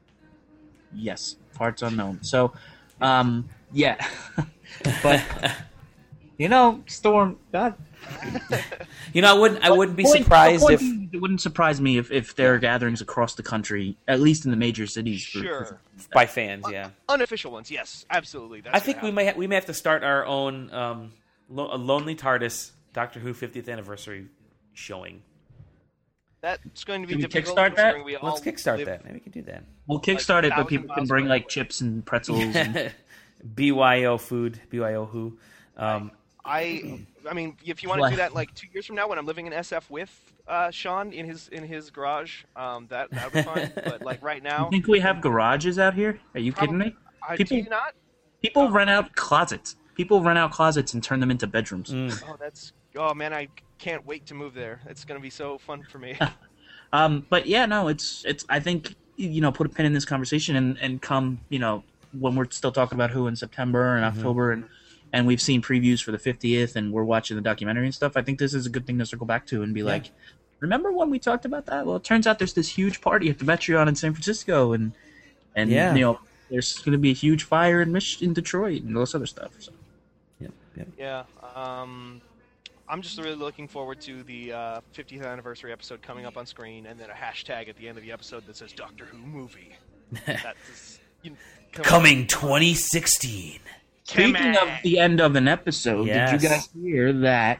Yes, parts unknown. So, um, yeah, but you know, Storm. God, you know, I wouldn't I wouldn't be point- surprised point if being, it wouldn't surprise me if, if there are gatherings across the country, at least in the major cities. for- Sure. for- by fans. Yeah, Unofficial ones, yes, absolutely. That's I think gonna we happen. may ha- we may have to start our own um, lo- a Lonely TARDIS Doctor Who fiftieth anniversary showing. That's going to be Can we difficult. kickstart that? considering we Let's all kickstart live- that. Maybe we can do that. We'll kickstart it, but thousand people can miles bring away. like chips and pretzels. And, B Y O food, B Y O Who. Um, I, I mean, if you want to do that, like two years from now, when I'm living in S F with uh, Sean in his in his garage, um, that that would be fine. But like right you now, think we have garages out here? Are you kidding me? I people- do you not. People rent out closets. People rent out closets and turn them into bedrooms. mm. Oh, that's. Oh man, I can't wait to move there. It's going to be so fun for me. Um, but yeah, no, it's it's. I think you know, put a pin in this conversation and, and come, you know, when we're still talking about Who in September and mm-hmm. October, and and we've seen previews for the fiftieth, and we're watching the documentary and stuff. I think this is a good thing to circle back to and be yeah. like, remember when we talked about that? Well, it turns out there's this huge party at the Metreon in San Francisco, and and yeah. you know, there's going to be a huge fire in Mich- in Detroit and all this other stuff. So. Yeah, yeah. Yeah. Um, I'm just really looking forward to the uh, fiftieth anniversary episode coming up on screen, and then a hashtag at the end of the episode that says Doctor Who movie. That's you know, coming twenty sixteen. Speaking of the end of an episode, yes. did you guys hear that?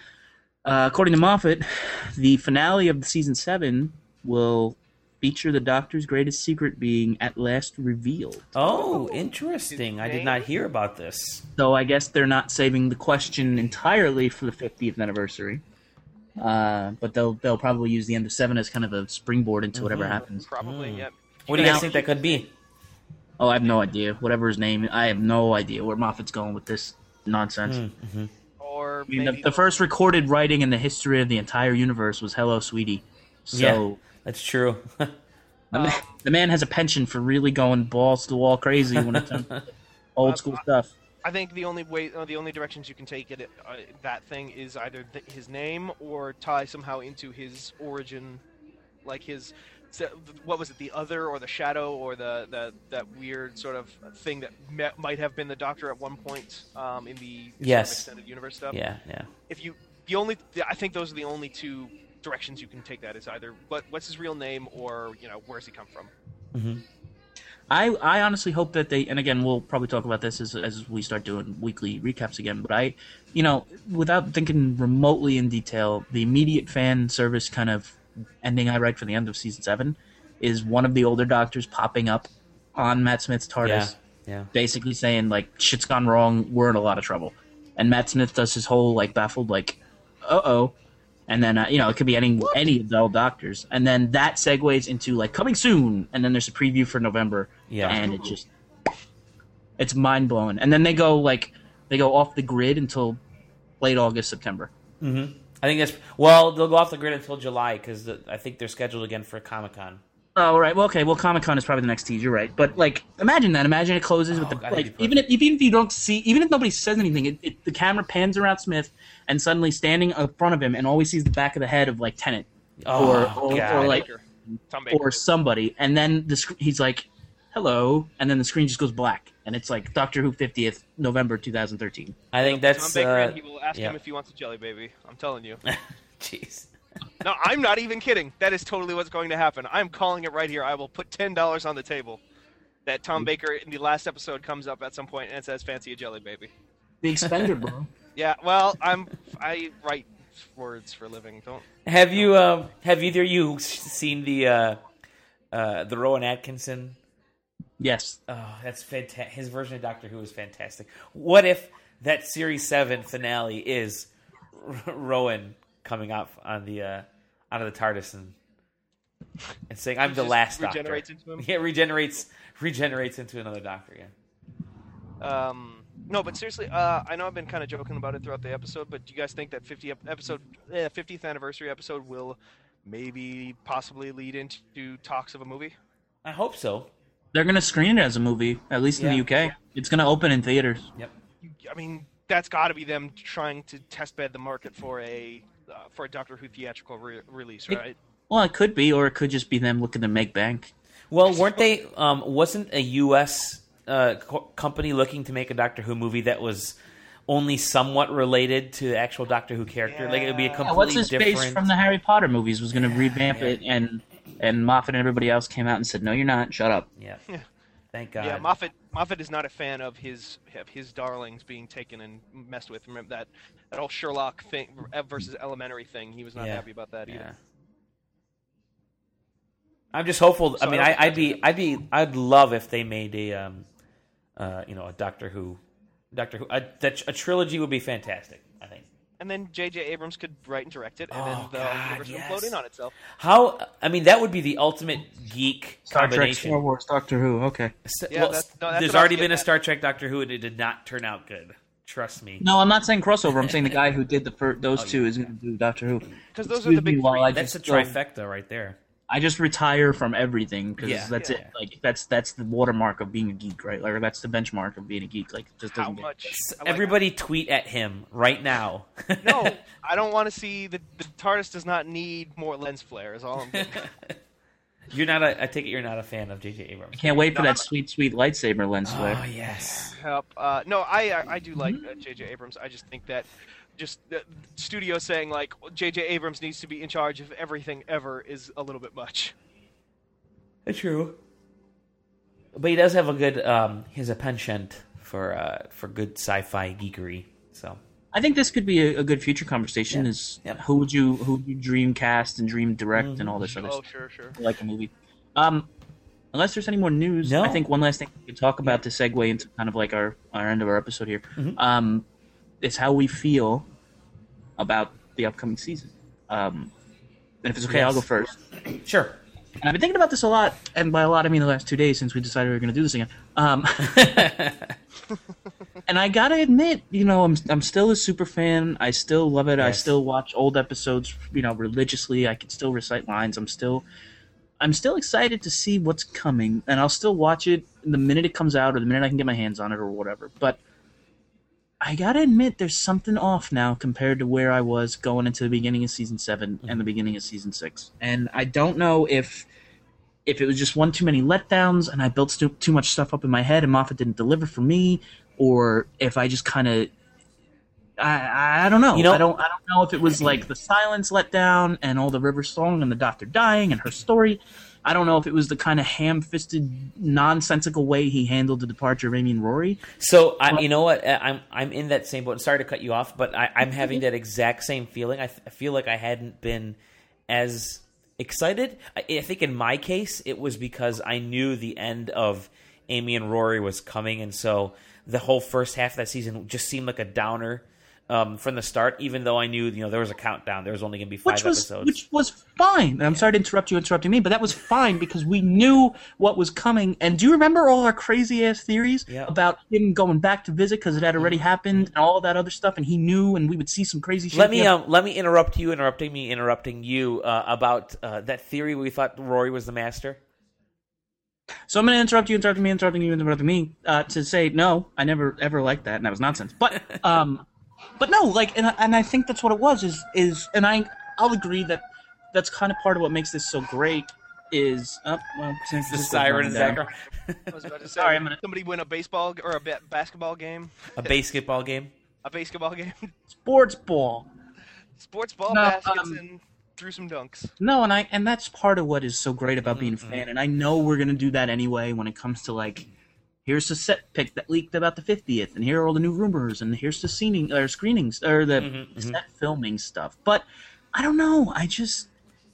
Uh, according to Moffat, the finale of the season seven will feature the Doctor's greatest secret being at last revealed. Oh, interesting. I did not hear about this. So I guess they're not saving the question entirely for the fiftieth anniversary. Uh, but they'll they'll probably use the end of seven as kind of a springboard into mm-hmm. whatever happens. Probably, mm. yeah. What do you guys think that could be? Oh, I have no idea. Whatever his name, I have no idea where Moffat's going with this nonsense. Mm-hmm. Or I mean, maybe the, the first recorded writing in the history of the entire universe was "Hello, Sweetie." So. Yeah. That's true. the, man, the man has a penchant for really going balls to the wall crazy when it's old school uh, stuff. I think the only way, uh, the only directions you can take it, uh, that thing is either th- his name or tie somehow into his origin, like his, what was it, the other or the shadow or the, the that weird sort of thing that me- might have been the Doctor at one point um, in the yes. sort of extended universe stuff. Yeah, yeah. If you, the only, I think those are the only two directions you can take that is either what what's his real name or you know where's he come from. Mm-hmm. I I honestly hope that they, and again we'll probably talk about this as as we start doing weekly recaps again. But I, you know, without thinking remotely in detail, the immediate fan service kind of ending I write for the end of season seven is one of the older Doctors popping up on Matt Smith's TARDIS, yeah, yeah. basically saying like shit's gone wrong, we're in a lot of trouble, and Matt Smith does his whole like baffled like, uh oh. And then, uh, you know, it could be any what? any of the old Doctors. And then that segues into, like, coming soon. And then there's a preview for November. Yeah. And it just... It's mind-blowing. And then they go, like, they go off the grid until late August, September. Mm-hmm. I think that's... Well, they'll go off the grid until July, because I think they're scheduled again for Comic-Con. Oh, right. Well, okay. Well, Comic-Con is probably the next tease. You're right. But, like, imagine that. Imagine it closes oh, with the... God, like, even if, even if you don't see... Even if nobody says anything, it, it, the camera pans around Smith, and suddenly standing in front of him and always sees the back of the head of, like, Tennant. Oh, or, or, God. or, like... Or somebody. And then the he's like, hello. And then the screen just goes black. And it's like Doctor Who fiftieth, November twenty thirteen. I think that's... Tom Baker, uh, and he will ask yeah. him if he wants a jelly baby. I'm telling you. Jeez. No, I'm not even kidding. That is totally what's going to happen. I'm calling it right here. I will put ten dollars on the table that Tom Baker in the last episode comes up at some point and it says, fancy a jelly baby. The Expender, bro. Yeah, well, I'm I write words for a living. Don't. Have you um have either of you seen the uh, uh, the Rowan Atkinson? Yes. Oh, that's fantastic. His version of Doctor Who is fantastic. What if that series seven finale is R- Rowan coming up on the uh, out of the TARDIS and and saying, "I'm the last Doctor." Regenerates into him. Yeah, regenerates regenerates into another Doctor. Yeah. Um. No, but seriously, uh, I know I've been kind of joking about it throughout the episode, but do you guys think that fiftieth episode, eh, fiftieth anniversary episode will maybe possibly lead into talks of a movie? I hope so. They're going to screen it as a movie, at least in yeah. the U K. It's going to open in theaters. Yep. I mean, that's got to be them trying to test bed the market for a uh, for a Doctor Who theatrical re- release, right? It, well, it could be, or it could just be them looking to make bank. Well, weren't they? Um, wasn't a U S uh, co- company looking to make a Doctor Who movie that was only somewhat related to the actual Doctor Who character? Yeah. Like it would be a completely yeah, what's his different. face from the Harry Potter movies was going to revamp yeah. it, and and Moffat and everybody else came out and said, "No, you're not. Shut up." Yeah. Thank God. Yeah, Moffat Moffat is not a fan of his of his darlings being taken and messed with. Remember that that whole Sherlock thing versus Elementary thing. He was not yeah. happy about that either. Yeah. I'm just hopeful. So I mean, I I, I'd be, I'd be, I'd love if they made a, um, uh, you know, a Doctor Who, Doctor Who, a, that, a trilogy would be fantastic. I think. And then J J Abrams could write and direct it, and Oh, then the God, universe yes. would float in on itself. How? I mean, that would be the ultimate geek Star Trek, combination. Star Wars, Doctor Who. Okay. So- Yeah, well, that's- no, that's there's what I was already been getting a at. Star Trek Doctor Who, and it did not turn out good. Trust me. No, I'm not saying crossover. I'm saying the guy who did the first, those Oh, two yeah. is going to do Doctor Who. Because those Excuse are the big me while three. I That's a just throw- trifecta right there. I just retire from everything because Yeah. that's Yeah. it. Like that's that's the watermark of being a geek, right? Like that's the benchmark of being a geek. Like it just How doesn't get much? I like- Everybody tweet at him right now. No, I don't want to see the the TARDIS does not need more lens flare. Is all I'm getting. You're not a. I take it you're not a fan of J J Abrams. I can't wait for No, that sweet, sweet lightsaber lens flare. Oh yes. Help. Uh, no, I I, I do like uh, J J Abrams. I just think that just the studio saying like J J Abrams needs to be in charge of everything ever is a little bit much. It's true. But he does have a good. Um, he has a penchant for uh, for good sci-fi geekery. So I think this could be a, a good future conversation. Yeah. Is Yep. who would you who would you dream cast and dream direct and all this other Oh, stuff sure, sure. like a movie. Um, unless there's any more news, No. I think one last thing we could talk about to segue into kind of like our, our end of our episode here, Mhm. um, is how we feel about the upcoming season. Um, and if it's okay, Yes. I'll go first. sure. And I've been thinking about this a lot, and by a lot I mean the last two days since we decided we were going to do this again. Um, and I gotta admit, you know, I'm I'm still a super fan. I still love it. I Yes. still watch old episodes, you know, religiously. I can still recite lines. I'm still, I'm still excited to see what's coming, and I'll still watch it the minute it comes out or the minute I can get my hands on it or whatever. But I gotta admit, there's something off now compared to where I was going into the beginning of season seven and the beginning of season six. And I don't know if if it was just one too many letdowns and I built stu- too much stuff up in my head and Moffat didn't deliver for me, or if I just kind of I I don't know. You know- I don't I don't know if it was like the silence letdown and all the River song and the Doctor dying and her story. I don't know if it was the kind of ham-fisted, nonsensical way he handled the departure of Amy and Rory. So I, you know what? I- I'm I'm in that same boat. Sorry to cut you off, but I, I'm having that exact same feeling. I, f- I feel like I hadn't been as excited. I, I think in my case, it was because I knew the end of Amy and Rory was coming, and so the whole first half of that season just seemed like a downer um, from the start. Even though I knew, you know, there was a countdown. There was only going to be five Which was episodes. which was fine. And I'm sorry to interrupt you interrupting me, but that was fine because we knew what was coming. And do you remember all our crazy ass theories Yeah. about him going back to visit because it had already happened and all of that other stuff, and he knew, and we would see some crazy shit. Let me Yeah. um, let me interrupt you, interrupting me, interrupting you uh, about uh, that theory we thought Rory was the master. So I'm going to interrupt you, interrupting me, interrupting you, interrupting me uh, to say no. I never ever liked that, and that was nonsense. But um, but no, like, and I- and I think that's what it was. Is is and I I'll agree that that's kind of part of what makes this so great. Is oh, well, San The Francisco's siren in running the down. background. I was about to say, Sorry, I'm gonna- somebody win a baseball g- or a ba- basketball game, A basketball game. a basketball game, Sports ball. sports ball No, baskets, um, and threw some dunks. No, and I and that's part of what is so great about being a fan. And I know we're gonna do that anyway when it comes to like, here's the set pick that leaked about the fiftieth, and here are all the new rumors, and here's the scening or screenings or the Mhm, mhm. set filming stuff. But I don't know. I just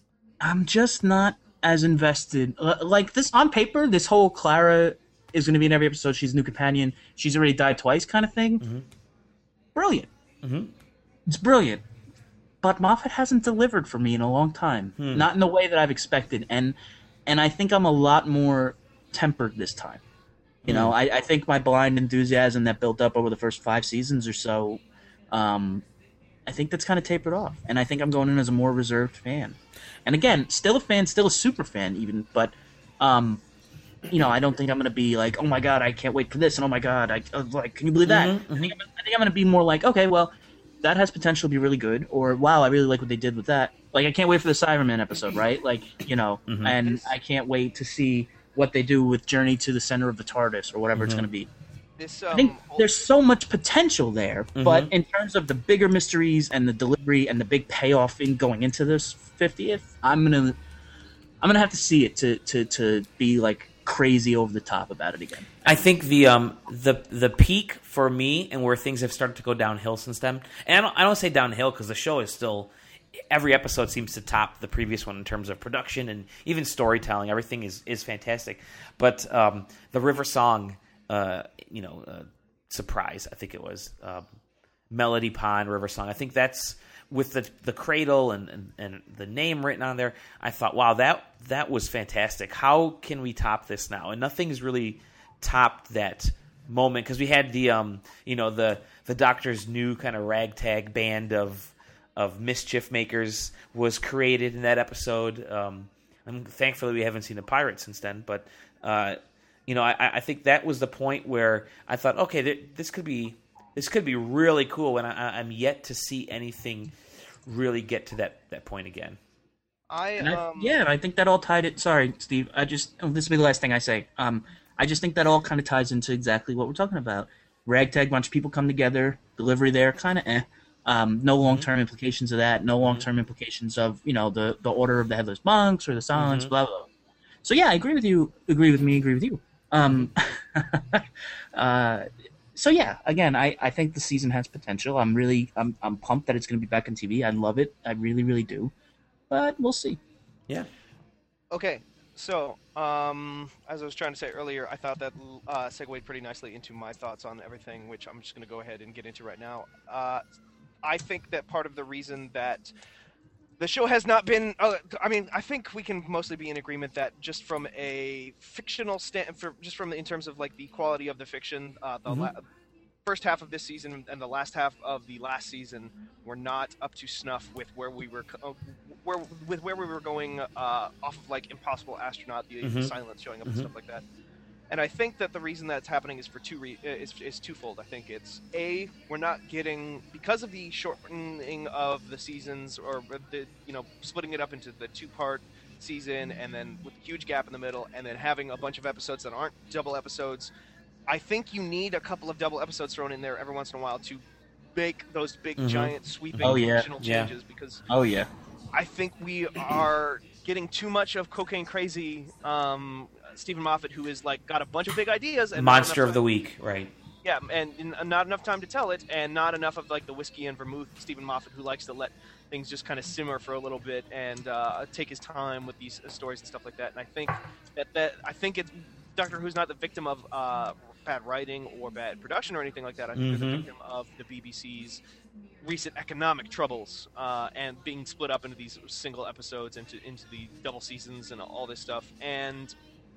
I'm just not as invested. L- Like this on paper, this whole Clara is gonna be in every episode. She's a new companion. She's already died twice, kind of thing. Brilliant. Mhm. It's brilliant. But Moffat hasn't delivered for me in a long time. Not in the way that I've expected. And and I think I'm a lot more tempered this time. You know, I, I think my blind enthusiasm that built up over the first five seasons or so, um, I think that's kind of tapered off. And I think I'm going in as a more reserved fan. And again, still a fan, still a super fan even, but um, you know, I don't think I'm going to be like, oh my god, I can't wait for this, and oh my god, I uh, like, can you believe that? Mhm, I think I'm, I think I'm going to be more like, okay, well, that has potential to be really good, or wow, I really like what they did with that. Like, I can't wait for the Cyberman episode, right? Like, you know, Mhm. and I can't wait to see what they do with Journey to the Center of the TARDIS or whatever it's going to be. This I um, think whole- there's so much potential there, but in terms of the bigger mysteries and the delivery and the big payoff in going into this fiftieth, I'm gonna, I'm gonna have to see it to to to be like crazy over the top about it again. I think the um the the peak for me and where things have started to go downhill since then, and I don't, I don't say downhill because the show is still, every episode seems to top the previous one in terms of production and even storytelling. Everything is, is fantastic, but um, the River Song, uh, you know, uh, surprise, I think it was um, Melody Pond River Song. I think that's with the the cradle and, and, and the name written on there. I thought, wow, that that was fantastic. How can we top this now? And nothing's really topped that moment because we had the um you know the the Doctor's new kind of ragtag band of of mischief makers was created in that episode. Um, I'm thankfully we haven't seen a pirate since then, but uh, you know I, I think that was the point where I thought, okay, th- this could be this could be really cool, and I, I'm yet to see anything really get to that, that point again. I, And I um, yeah, and I think that all tied it. Sorry, Steve. I just oh, this will be the last thing I say. Um, I just think that all kind of ties into exactly what we're talking about. Ragtag bunch of people come together. Delivery there, kind of eh. Um, no long term mm-hmm. implications of that. No long term mm-hmm. implications of you know the, the order of the headless monks or the silence. Mm-hmm. Blah blah. So yeah, I agree with you. Agree with me. Agree with you. Um, uh, so yeah, again, I, I think the season has potential. I'm really I'm I'm pumped that it's going to be back on T V. I love it. I really really do. But we'll see. Yeah. Okay. So, um, as I was trying to say earlier, I thought that uh, segued pretty nicely into my thoughts on everything, which I'm just going to go ahead and get into right now. Uh, I think that part of the reason that the show has not been, uh, I mean, I think we can mostly be in agreement that just from a fictional stand, for, just from the, in terms of like the quality of the fiction, uh, the mm-hmm. la- first half of this season and the last half of the last season were not up to snuff with where we were, uh, where with where we were going uh, off of like Impossible Astronaut, the, mm-hmm. the silence showing up mm-hmm. and stuff like that. And I think that the reason that's happening is for two re- is, is twofold. I think it's a we're not getting because of the shortening of the seasons or the you know splitting it up into the two part season and then with a huge gap in the middle and then having a bunch of episodes that aren't double episodes. I think you need a couple of double episodes thrown in there every once in a while to make those big, mm-hmm. giant, sweeping oh, yeah. functional yeah. changes because oh yeah, I think we are getting too much of cocaine crazy um, Stephen Moffat, who is like got a bunch of big ideas and monster of the week, right? Yeah, and, and not enough time to tell it, and not enough of like the whiskey and vermouth Stephen Moffat, who likes to let things just kind of simmer for a little bit and uh, take his time with these stories and stuff like that. And I think that that I think it's Doctor Who's not the victim of uh, bad writing or bad production or anything like that. I think mm-hmm. they're the victim of the B B C's recent economic troubles uh, and being split up into these single episodes, into into the double seasons and all this stuff. And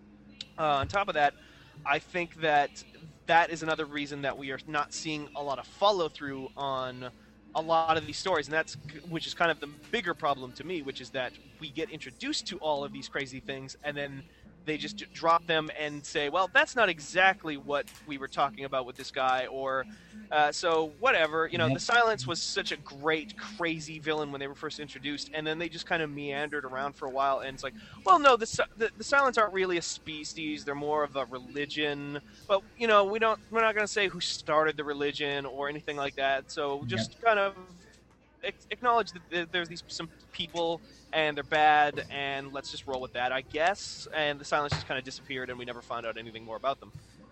uh, on top of that, I think that that is another reason that we are not seeing a lot of follow through on a lot of these stories, and that's which is kind of the bigger problem to me, which is that we get introduced to all of these crazy things and then they just drop them and say, well, that's not exactly what we were talking about with this guy, or uh, so whatever. You know, the Silence was such a great, crazy villain when they were first introduced, and then they just kind of meandered around for a while, and it's like, well, no, the the, the Silence aren't really a species; they're more of a religion. But you know, we don't, we're not going to say who started the religion or anything like that. So just yeah. kind of acknowledge that there's these some people and they're bad, and let's just roll with that, I guess. And the Silence just kind of disappeared, and we never found out anything more about them.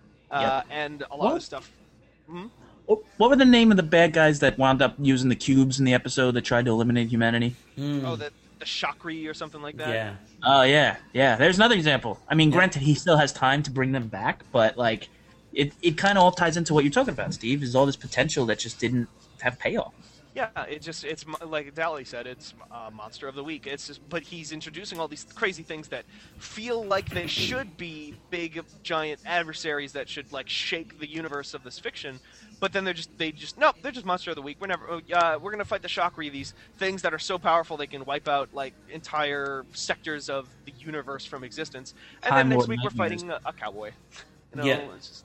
Uh, yep. And a lot what? of stuff. Hmm? What were the name of the bad guys that wound up using the cubes in the episode that tried to eliminate humanity? Mm. Oh, the the Shakri or something like that. Yeah. Oh yeah, yeah. There's another example. I mean, yeah. granted, he still has time to bring them back, but like, it it kind of all ties into what you're talking about, Steve. Is all this potential that just didn't have payoff. Yeah, it just it's like Dally said, it's uh, Monster of the Week. It's just, but he's introducing all these crazy things that feel like they should be big, giant adversaries that should like shake the universe of this fiction. But then they're just they just no, they're just Monster of the Week. We're never uh, we're gonna fight the Shakri, these things that are so powerful they can wipe out like entire sectors of the universe from existence. And Time then next week nightmares. we're fighting a, a cowboy. You know, yeah. It's just,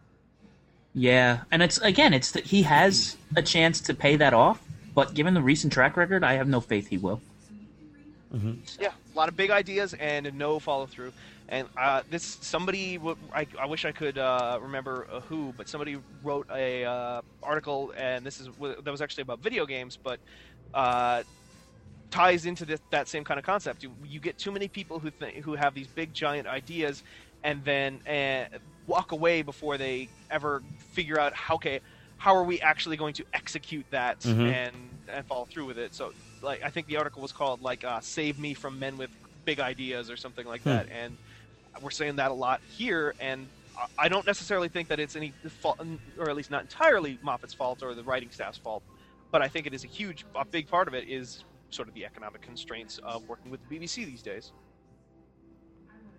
Yeah, and it's again, it's that he has a chance to pay that off, but given the recent track record, I have no faith he will. Mm-hmm. Yeah, a lot of big ideas and no follow through. And uh, this somebody, I, I wish I could uh, remember uh, who, but somebody wrote a uh, article, and this is that was actually about video games, but uh, ties into this, that same kind of concept. You, you get too many people who th- who have these big giant ideas, and then uh, walk away before they ever figure out how okay how are we actually going to execute that mm-hmm. and and follow through with it. So like I think the article was called like uh, "Save Me from Men with Big Ideas" or something like hmm. that, and we're saying that a lot here. And I don't necessarily think that it's any fault, or at least not entirely Moffat's fault or the writing staff's fault, but I think it is a huge, a big part of it is sort of the economic constraints of working with the B B C these days.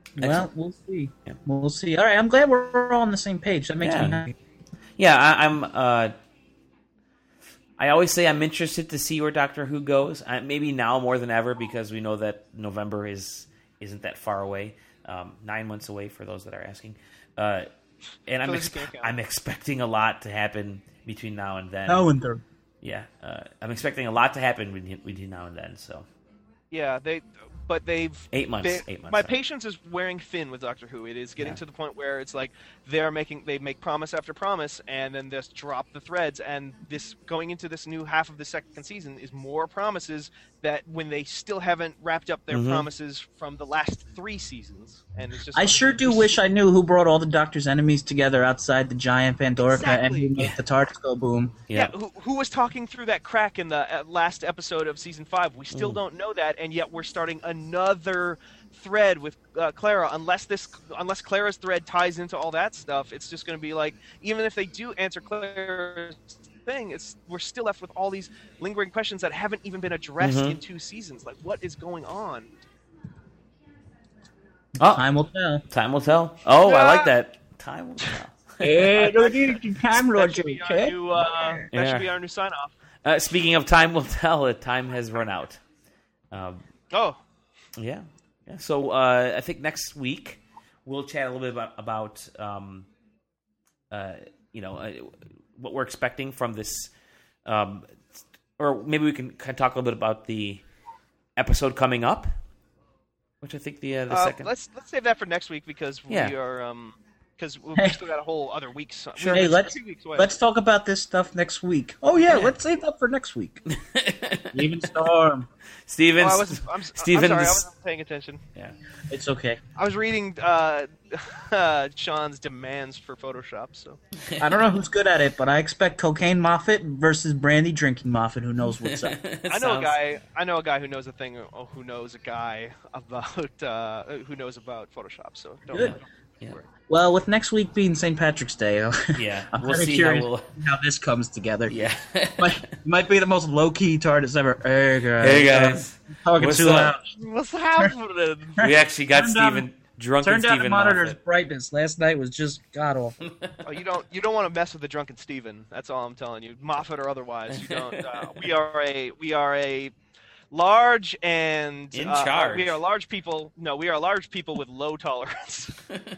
Well, Excellent. we'll see. Yeah. We'll see. All right, I'm glad we're all on the same page. That makes Yeah. me happy. Yeah, I, I'm. Uh, I always say I'm interested to see where Doctor Who goes. I, maybe now more than ever because we know that November is isn't that far away. Um, nine months away for those that are asking. Uh, and I'm those who expe- can't count. I'm expecting a lot to happen between now and then. Oh, and third. Yeah, uh, I'm expecting a lot to happen between, between now and then. So Yeah, they, but they've eight months. they- eight months. my sorry. patience is wearing thin with Doctor Who. It is getting Yeah. to the point where it's like they're making they make promise after promise, and then just drop the threads. And this going into this new half of the second season is more promises that when they still haven't wrapped up their Mhm. promises from the last three seasons. And it's just I sure do wish I knew who brought all the Doctor's enemies together outside the giant Pandorica Exactly. and who made the TARDIS go boom. Yeah, Yeah. who, who was talking through that crack in the uh, last episode of season five? We still Mm. don't know that, and yet we're starting another thread with uh, Clara. Unless this, unless Clara's thread ties into all that stuff, it's just going to be like, even if they do answer Clara's thing, it's we're still left with all these lingering questions that haven't even been addressed Mhm. in two seasons. Like, what is going on? Oh, Time will tell. time will tell. Oh, I Ah! like that. Time will tell. Hey, don't need to time, That should Roger. be our Okay. new, uh, that Yeah. should be our new sign off. Uh, speaking of time will tell, uh, time has run out. Um, Oh, yeah. yeah. So uh, I think next week we'll chat a little bit about, about um, uh, you know, uh, what we're expecting from this, um, or maybe we can kind of talk a little bit about the episode coming up, which I think the uh, the uh, second. let's let's save that for next week because Yeah. we are um because we Hey. still got a whole other week. So Sure. we- Hey, it's let's two weeks away. let's talk about this stuff next week. Oh yeah, Yeah. let's save that for next week. Even Storm. Stevens. Oh, I was, I'm, Stevens. I'm sorry, I wasn't paying attention. yeah. It's okay. I was reading uh, uh, Sean's demands for Photoshop. So I don't know who's good at it, but I expect Cocaine Moffat versus Brandy Drinking Moffat. Who knows what's up? I know a guy. I know a guy who knows a thing. Oh, who knows a guy about uh, who knows about Photoshop. So don't Good. worry. Yeah. Well, with next week being Saint Patrick's Day, Yeah. I'm We'll kinda see how curious we'll. how this comes together. Yeah. might, might be the most low key TARDIS ever. Hey guys, Hey guys. I'm talking What's too up? loud. What's happening? We actually got Turn down- Steven drunken Turn down the Steven monitor's Moffat. brightness. Last night was just god awful. Oh, you don't. You don't want to mess with the drunken Steven. That's all I'm telling you, Moffat or otherwise. You don't. Uh, we are a. We are a. Large and In uh, charge. We are large people. No, we are large people with low tolerance.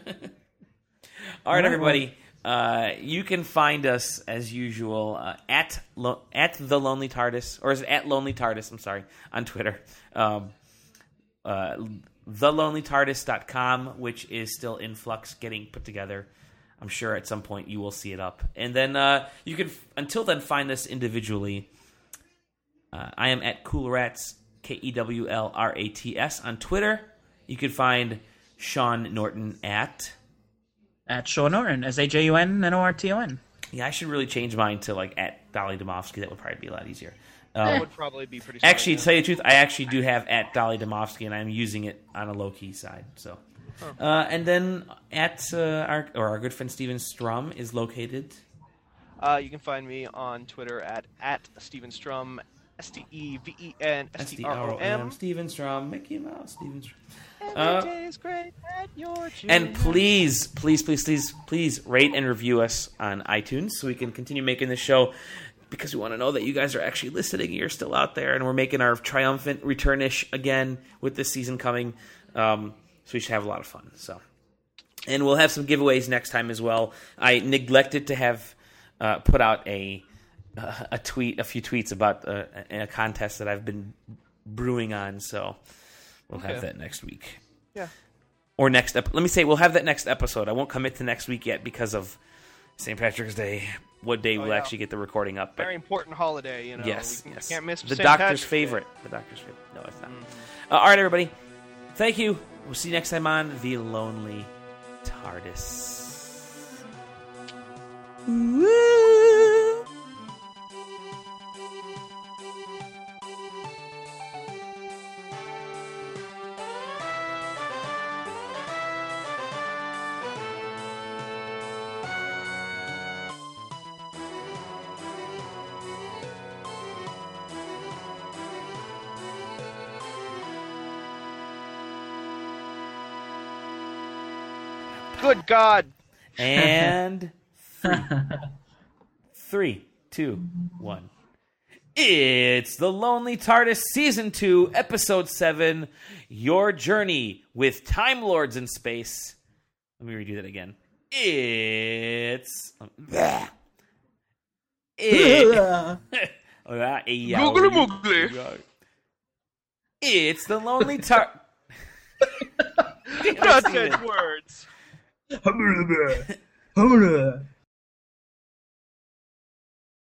All right, everybody. Uh, you can find us as usual uh, at lo- at the Lonely TARDIS, or is it at Lonely TARDIS? I'm sorry, on Twitter. Um, uh, the lonely tardis dot com, which is still in flux, getting put together. I'm sure at some point you will see it up, and then uh, you can until then find us individually. Uh, I am at Cool Rats, K E W L R A T S on Twitter. You can find Sean Norton at. At Sean Norton, S A J U N N O R T O N. Yeah, I should really change mine to like at Dolly Domofsky. That would probably be a lot easier. Um, That would probably be pretty. smart, actually, yeah. to tell you the truth, I actually do have at Dolly Domofsky, and I'm using it on a low key side. So, uh, and then at uh, our or our good friend Steven Strum is located. Uh, you can find me on Twitter at at Steven Strum, S T E V E N S T R O M. Steven Strum, Mickey Mouse, Steven Strum. Every Uh, day is great at your gym. And please, please, please, please, please rate and review us on iTunes so we can continue making this show because we want to know that you guys are actually listening. You're still out there, and we're making our triumphant return-ish again with this season coming. Um, so we should have a lot of fun. So, and we'll have some giveaways next time as well. I neglected to have uh, put out a uh, a tweet, a few tweets about uh, a, a contest that I've been brewing on. So we'll have Okay. that next week. Yeah. Or next ep- let me say we'll have that next episode. I won't commit to next week yet because of Saint Patrick's Day. What day Oh, we'll yeah. actually get the recording up? But Very important holiday, you know. yes, we, yes. we can't miss the Saint doctor's Patrick's Day. favorite. The doctor's favorite. No, it's not. Uh, all right, everybody. Thank you. We'll see you next time on The Lonely TARDIS. Woo! Good God. And three, three, two, one. It's The Lonely TARDIS Season two, Episode seven, Your Journey with Time Lords in Space. Let me redo that again. It's... Bleh. It, Googly moogly. It's The Lonely TARDIS... Not good words.